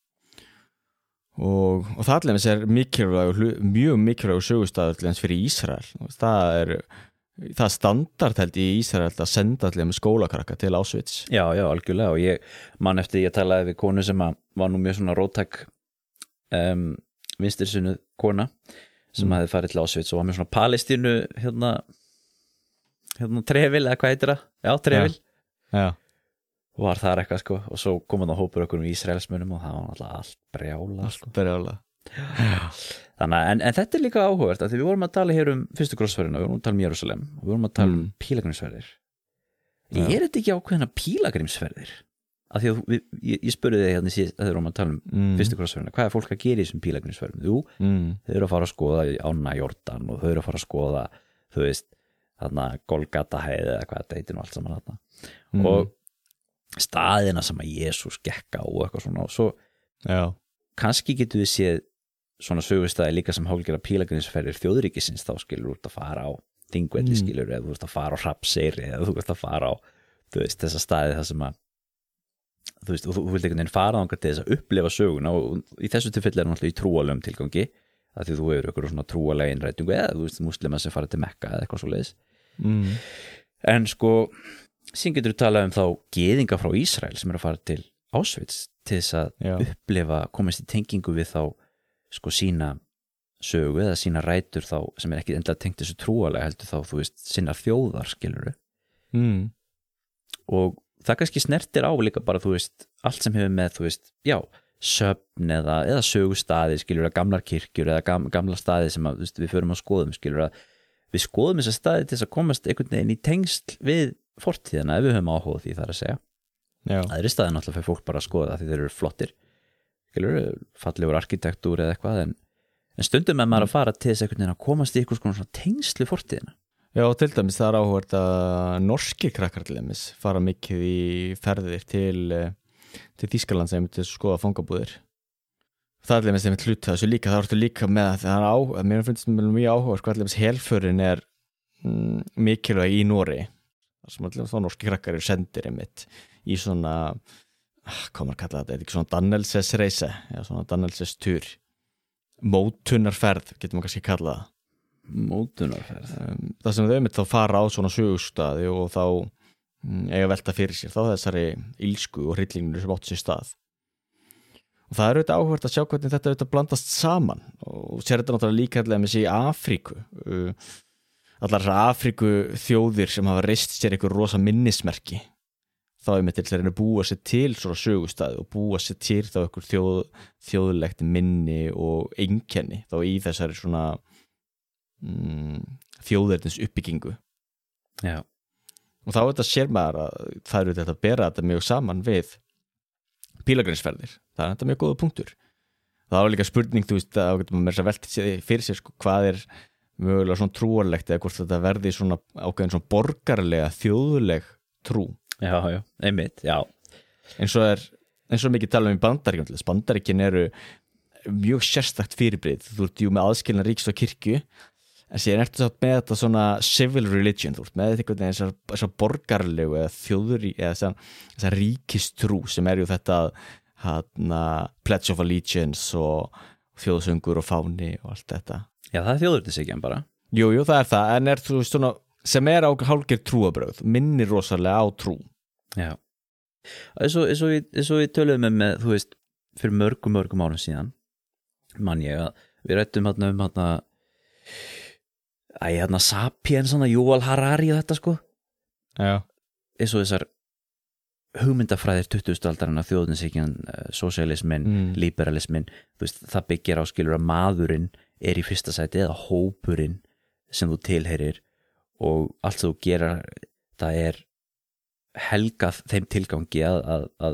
og, og það allir er mikilvæg, mjög mikilvæg sögustæður fyrir Ísrael. Það er það er standard held í Ísrael að senda allir með skólakrakka til Auschwitz. Já, já, algjörlega og ég man eftir ég talaði við konu sem að var nú mjög svona róttæk um, vinstrisinnu kona sem mm. hafði farið til Auschwitz og var með svona Palestínu hérna hérna trefil eða hvað heitir það? Já, trefil. Já. Já. Og var þar eitthvað sko og svo kom það hópur okkur um Ísraelsmönnum og það var alltaf allt brjála sko. Brjála. Þannig að, en, en þetta er líka áhugavert að því við vorum að tala hér um fyrstu krossferðina, við vorum að tala um Jerúsalem og við vorum að tala um mm. pílagrímsferðir. Er þetta ekki ákveðina pílagrímsferðir? Af því að við, ég, ég spurði þig hérna síðan að við vorum að tala um mm. fyrstu krossferðina, hvað er fólk að gera í þessum pílagrímsferðum? Jú, mm. þau eru að fara að skoða ána Jórdan og þau eru að fara að skoða, þú veist, þarna Golgata heiði eða hvað þetta heitir nú allt saman þarna. Mm. Og staðina sem að Jesús gekk á og eitthvað svona og svo Já. Kannski getur við séð svona sögustæði líka sem hálfgerða pílagrímsferðir þjóðríkisins, þá skilur út að fara á Þingvelli mm. skilur, eða þú ert að fara á Hrafnseyri eða þú ert að fara á, þú veist, þessa staði það sem að, þú veist, og þú, þú vilt einhvern veginn fara þangað til þess að upplifa söguna og í þessu tilfelli er náttúrulega í trúalegum tilgangi, að því þú hefur eitthvað svona trúalega innrætingu eða þú veist, muslima sem fara til Mekka eða eitthvað svo leiðis. Mm. En sko, síðan getur við talað um þá gyðinga frá Ísrael sem eru að fara til Auschwitz til þess að Já. upplifa, komast í tengingu við þá sko sína sögu eða sína rætur þá sem er ekki endilega tengt þessu trúalega heldur þá, þú veist, sinna þjóðar skiluru mm. og það kannski snertir á líka bara, þú veist, allt sem hefur með, þú veist, já, söfn eða, eða sögustaði skilur að gamlar kirkjur eða gam, gamla staði sem að, þú veist, við förum að skoðum skilur að við skoðum þessa staði til þess að komast einhvern veginn í tengsl við fortíðina ef við höfum áhuga því þar að segja Já. Það er í staðin alltaf fyrir fólk bara að skoða því þeir eru flottir skilur, fallegur arkitektúr eða eitthvað en, en stundum er maður að fara til þess einhvern veginn að komast í eitthvað svona tengslu fortíðina. Já, og til dæmis það er áhugavert að norski krakkar til dæmis fara mikið í ferðir til, til Þýskaland sem til að skoða fangabúðir. Það er til dæmis þeim að hluta þessu líka, það ertu líka með að það er á, að mér finnst það mjög áhugavert hvað til dæmis helförin er mm, mikilvæg í Nóri þar sem allir þá norski krakkar eru sendir einmitt í svona hvað maður kalla þetta, er ekki svona Dannelses reise eða svona Dannelses tur mótunarferð, getur maður kannski kalla það mótunarferð um, það sem þau mitt þá fara á svona sögustaði og þá um, eiga velta fyrir sér þá þessari ílsku og hryllingur sem átt sér stað og það er auðvitað áhugavert að sjá hvernig þetta auðvitað blandast saman og sér þetta náttúrulega líka allega með sér í Afríku uh, allar þessar Afríku þjóðir sem hafa reist sér einhver rosa minnismerki þá er með til að reyna að búa sér til svona sögustæði og búa sér til þá einhver þjóð, þjóðlegt minni og einkenni þá í þessari svona mm, þjóðernis uppbyggingu Já. og þá er þetta sér maður að það eru þetta að bera þetta mjög saman við pílagrímsferðir, það er þetta mjög góða punktur. Það var líka spurning, þú veist, að getur maður að velta fyrir sér sko, hvað er mögulega svona trúarlegt eða hvort þetta verði svona ákveðin svona borgarlega þjóðleg trú. Já, já, einmitt, já. Eins og er, eins og mikið tala um í Bandaríkjum, Bandaríkin eru mjög sérstakt fyrirbrigð, þú ert jú með aðskilna ríkis og kirkju, en síðan ertu satt með þetta svona civil religion, þú ert með þetta þessar, þessar borgarlegu eða þjóðurí eða þessar, þessar ríkistrú sem er ju þetta hana, Pledge of Allegiance og þjóðsöngur og fáni og allt þetta. Já, það er þjóðurnishyggjan bara. Jú, jú, það er það, en er þú veist svona sem er á hálfgerð trúabrögð, minnir rosalega á trú. Já. Eins og, eins og, eins og við töluðum með, með, þú veist, fyrir mörgum, mörgum árum síðan, man ég að við rættum hérna um hérna, æ, hérna Sapiens, svona Yuval Harari og þetta sko. Já. Eins og þessar hugmyndafræðir tuttugustu aldarinnar, þjóðninshyggjan, sósíalismin, mm. liberalismin, þú veist, það byggir á skilur að maðurinn er í fyrsta sæti eða hópurinn sem þú tilheyrir og allt þú gera það er helgað þeim tilgangi að, að, að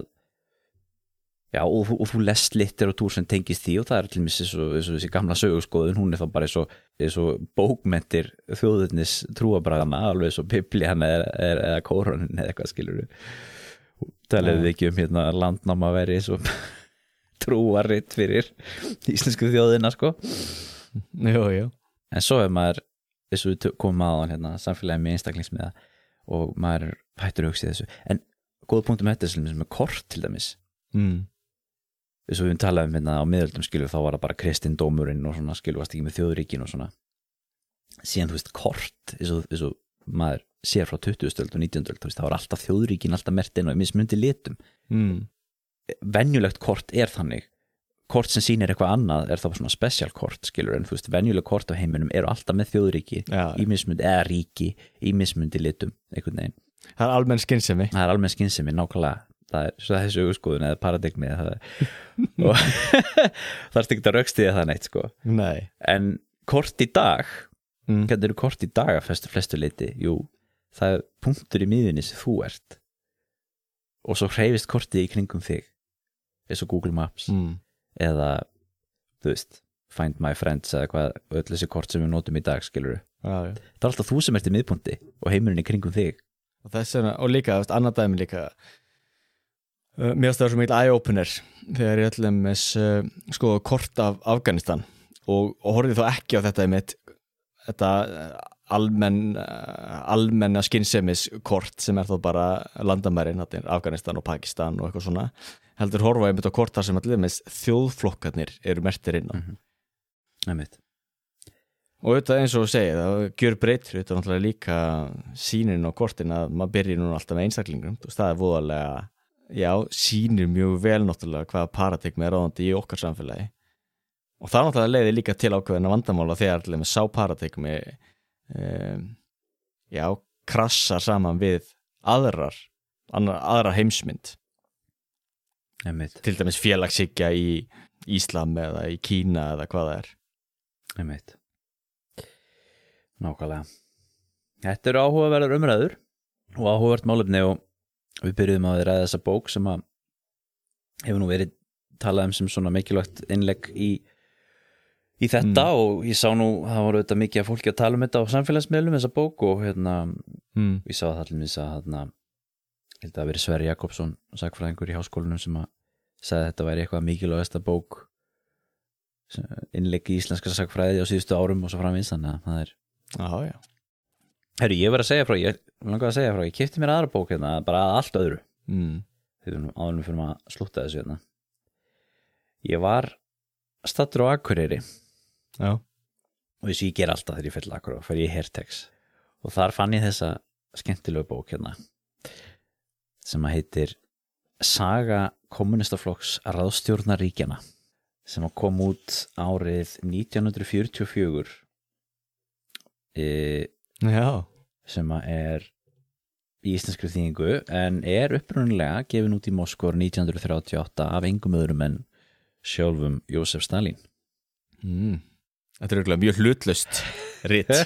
já, og, og þú lest litteratúr sem tengist því og það er allir missi svo, svo þessi gamla sögurskoðun, hún er þá bara eins og, eins og bókmenntir þjóðurnis trúabræðana, alveg eins og biblían eða, eða kóranin eða eitthvað skilur talaðu við ekki um hérna landnáma veri eins og trúaritt fyrir íslensku þjóðina sko jú, jú. En svo er maður eins og við komum aðan hérna samfélagi með einstaklingsmiða og maður hættur að hugsa þessu en góða punktum þetta sem er kort til dæmis mm. eins og við talaðum hérna á miðöldum skilju þá var það bara kristindómurinn og svona skilju varst ekki með þjóðríkin og svona síðan þú veist kort eins og, eins og maður sér frá tuttugustu öld og nítjándu öld það var alltaf þjóðríkin, alltaf mertin og mismundi litum mm. venjulegt kort er þannig kort sem sýnir eitthvað annað er þá svona special kort skilur en þú veist, venjuleg kort á heiminum eru alltaf með þjóðríki ja. í mismundi, eða ríki í mismundi litum, einhvern veginn það er almenn skynsemi það er almenn skynsemi, nákvæmlega það er svo þessu hugskoðun eða paradigmi og það er stíkt að raukstiða það neitt sko Nei. en kort í dag mm. hvernig eru kort í dag að flestu, flestu liti jú, það er punktur í miðunni sem þú ert og svo hreyfist kortið í kringum þig eins og Google Maps mm. eða, þú veist Find My Friends eða hvað öll þessi kort sem við notum í dag, skilur já, já. það er alltaf þú sem ert í miðpunti og heimurinn í kringum þig og, þessuna, og líka, veist, annað dæmi líka uh, mér finnst það svo mikil eye-opener þegar ég ætlum með uh, sko kort af Afganistan og, og horfði þá ekki á þetta með þetta uh, almenn uh, almenna skynsemis kort sem er þá bara landamærin Afganistan og Pakistan og eitthvað svona heldur horfa ég með þetta kort þar sem allir með þjóðflokkarnir eru mertir inn á mm-hmm. Einmitt. og auðvitað eins og þú segir það gjör breytir auðvitað náttúrulega líka sýnin og kortin að maður byrjir núna alltaf með einstaklingum það er voðalega, já, sýnir mjög vel náttúrulega hvaða paradigma er ráðandi í okkar samfélagi og það náttúrulega leiðir líka til ákveðina vandamála þegar allir með sá paradigmi um, já, krassar saman við aðrar, aðra, aðra heimsmynd Einmitt. til dæmis félagshyggja í Íslam eða í Kína eða hvað það er Einmitt. Nákvæmlega. Þetta eru áhugaverðar umræður og áhugavert málefni og við byrjuðum að ræða þessa bók sem að hefur nú verið talað um sem svona mikilvægt innlegg í, í þetta mm. og ég sá nú, það voru auðvitað mikið að fólki að tala um þetta á samfélagsmiðlum þessa bók og hérna, mm. ég sá það allir mis að hérna, ég held að veri Sverri Jakobsson, sagfræðingur í háskólanum sem að sagði að þetta væri eitthvað mikilvægasta bók innlegg í íslenska sagfræði á síðustu árum og svo framvins þannig að það er já, já. Herru, ég var að segja frá, ég langaði að segja frá ég keypti mér aðra bók hérna, bara að allt öðru mm. þegar áðurum við fyrir að slúta þessu hérna ég var staddur á Akureyri já. og þessu ég ger alltaf þegar ég fyll Akureyri fyrir ég Hertex og þar fann ég þessa skemmtilegu bók hérna sem að heitir Saga kommunistaflokks ráðstjórnaríkjanna sem að kom út árið nítján hundruð fjörutíu og fjögur e, Já. sem að er í íslenskri þýðingu en er upprunalega gefin út í Moskvu árið nítján hundruð þrjátíu og átta af engum öðrum en sjálfum Jósef Stalin mm. Þetta er eiginlega mjög hlutlaust rit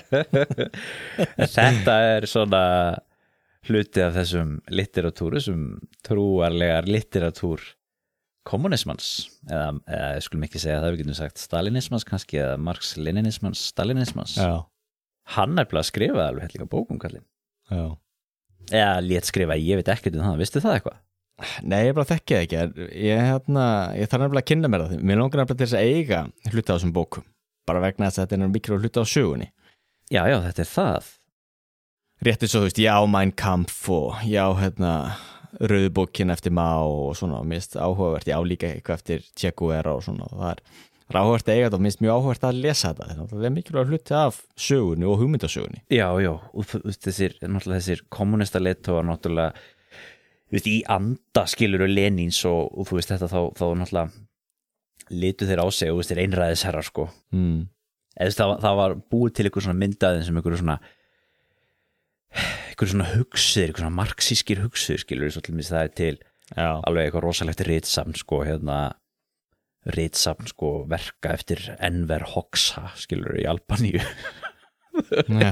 Þetta er svona hluti af þessum litteratúru sem trúarlegar litteratúr kommunismans eða, eða skulum ekki segja það við getum sagt stalinismans kannski eða Marx-Leninismans, stalinismans Já. Hann er bara að skrifa alveg hellinga bókum kallinn Já. eða lét skrifa, ég veit ekkert um það, veistu það eitthvað? Nei, ég bara þekki það ekki ég, hérna, ég þarf nefnilega að kynna mér það mér langar nefnilega til þess að eiga hluti á þessum bókum bara vegna þess að þetta er mikilvæg hluti á sögunni Já, já, þetta er það Rétt eins og þú veist, já, Mein Kampf og já, hérna Rauðbókin eftir Má og svona, mist áhugavert já, líka eitthvað eftir Che Guevara og svona og það er, er áhugavert að eiga þetta og mist mjög áhugavert að lesa þetta þetta er mikilvæg hluti af sögunni og hugmyndasögunni Já, já, og þú veist, þessir náttúrulega þessir kommunista leiðtogar náttúrulega, þú veist, í anda skilur og Lenins og, og þú veist, þetta þá, þá náttúrulega litu þeir á sig og þú veist, þeir einræðisherrar sko mm. eða það, það var búið til einhver svona myndaðin sem einhver svona eitthvað svona hugsuðir, eitthvað svona marxískir hugsuðir skilur, svo til mér það er til Já. alveg eitthvað rosalegt ritsafn sko, hérna ritsafn sko, verka eftir Enver Hoxha skilur í Albaníu Já.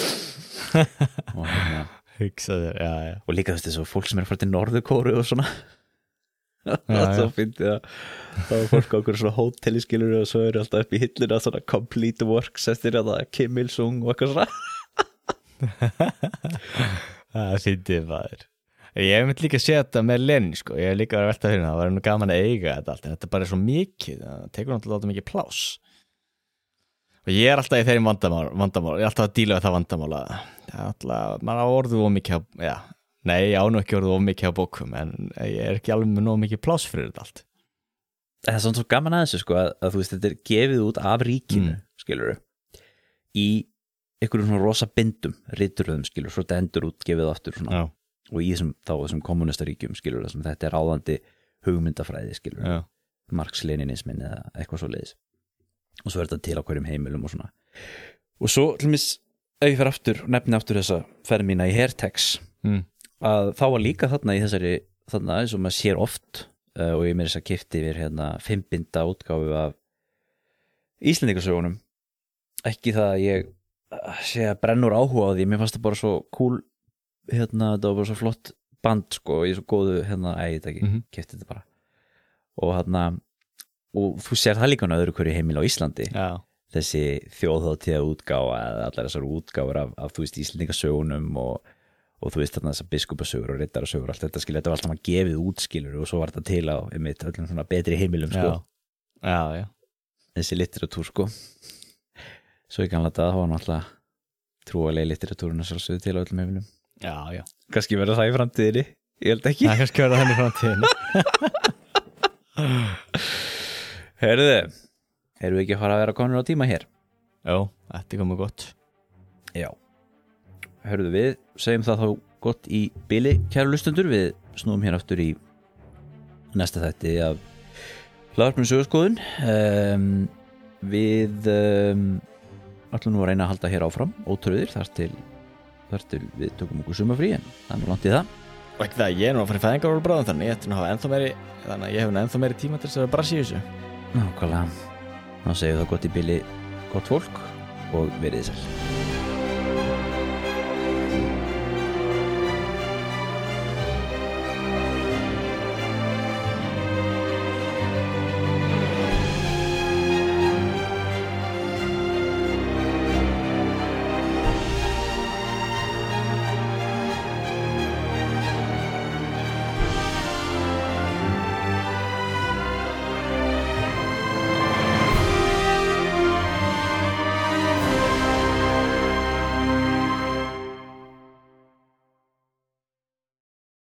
og hérna Hugsaður, já, já. og líka þú veist þessu fólk sem er að fara til Norður-Kóru og svona og svo fyndi það þá er fólk á okkur svona hóteli skilur og svo eru alltaf upp í hilluna svona complete works eftir það Kim Il-sung og eitthvað svona Það fyndið maður. Ég hef myndi líka að segja þetta með Lenin sko, ég hef líka verið að velta fyrir það, það var nú gaman að eiga þetta allt en þetta bara er svo mikið, það tekur náttúrulega alltaf mikið pláss og ég er alltaf í þeirri vandamál, vandamál ég er alltaf að díla við það vandamál að það er alltaf, maður á orðu of mikið á, já, nei, ég á nú ekki orðu of mikið á bókum en ég er ekki alveg með nóg mikið pláss fyrir þetta allt. Það er svona svo gaman að þessu sko að, að þú veist þetta er gefið út af ríkinu mm. skilur í einhverjum svona rosa bindum rituröðum skilur, svo þetta endur út gefið aftur svona Já. og í þessum þá þessum kommunistaríkjum skilur þessum þetta er ráðandi hugmyndafræði skilur Já. Marx-Leninismin eða eitthvað svo leiðis og svo er þetta til á hverjum heimilum og svona og svo til mis ef ég fer aftur, nefni aftur þessa ferð mína í Hertex mm. að þá var líka þarna í þessari þarna eins og maður sér oft uh, og ég meira þess að kipti yfir hérna fimbinda útgáfu af Íslendingasögunum ekki það að ég uh, sé að brennur áhuga á því, mér fannst það bara svo cool hérna, það var bara svo flott band sko, ég er svo góðu hérna, æ, ég veit ekki, Mhm. kipti þetta bara og hérna og þú sér það líka á öðru hverju heimil á Íslandi Já. þessi þjóðhátíða útgáfa eða allar þessar útgáfur af, af þú veist Íslendingasögunum og, og þú veist þarna þessar biskupasögur og riddarasögur allt þetta skilur, þetta var alltaf maður gefið út skilur og svo var þetta til á einmitt öllum svona betri heimilum sko, Já. Já, já. þessi litteratúr sko svo í gamla dag þá var náttúrulega trúalegi litteratúrun að svolsögðu til á öllum heimilum Já, já. kannski verður það í framtíðinni, ég held ekki Það er kannski verið þannig framtíðin. Herðu, erum við ekki að fara að vera konur á tíma hér? Já, þetta er komið gott. Já. Hörðu við, segjum það þá gott í bili, kæru hlustendur, við snúum hér aftur í næsta þætti af hlaðvarpinu sögurskoðun. Um, við um, ætlum nú að reyna að halda hér áfram, ótröðir, þar til, þar til við tökum okkur sumafrí, en það er nú langt í það. Og ekki það, ég er nú að fara í fæðingarorlof bráðum þannig ég ætti nú að hafa ennþá meiri, þannig að ég hef nú ennþá meiri tíma til þess að brasa í þessu. Nákvæmlega, þá segjum við það gott í bili, gott fólk og verið sæl.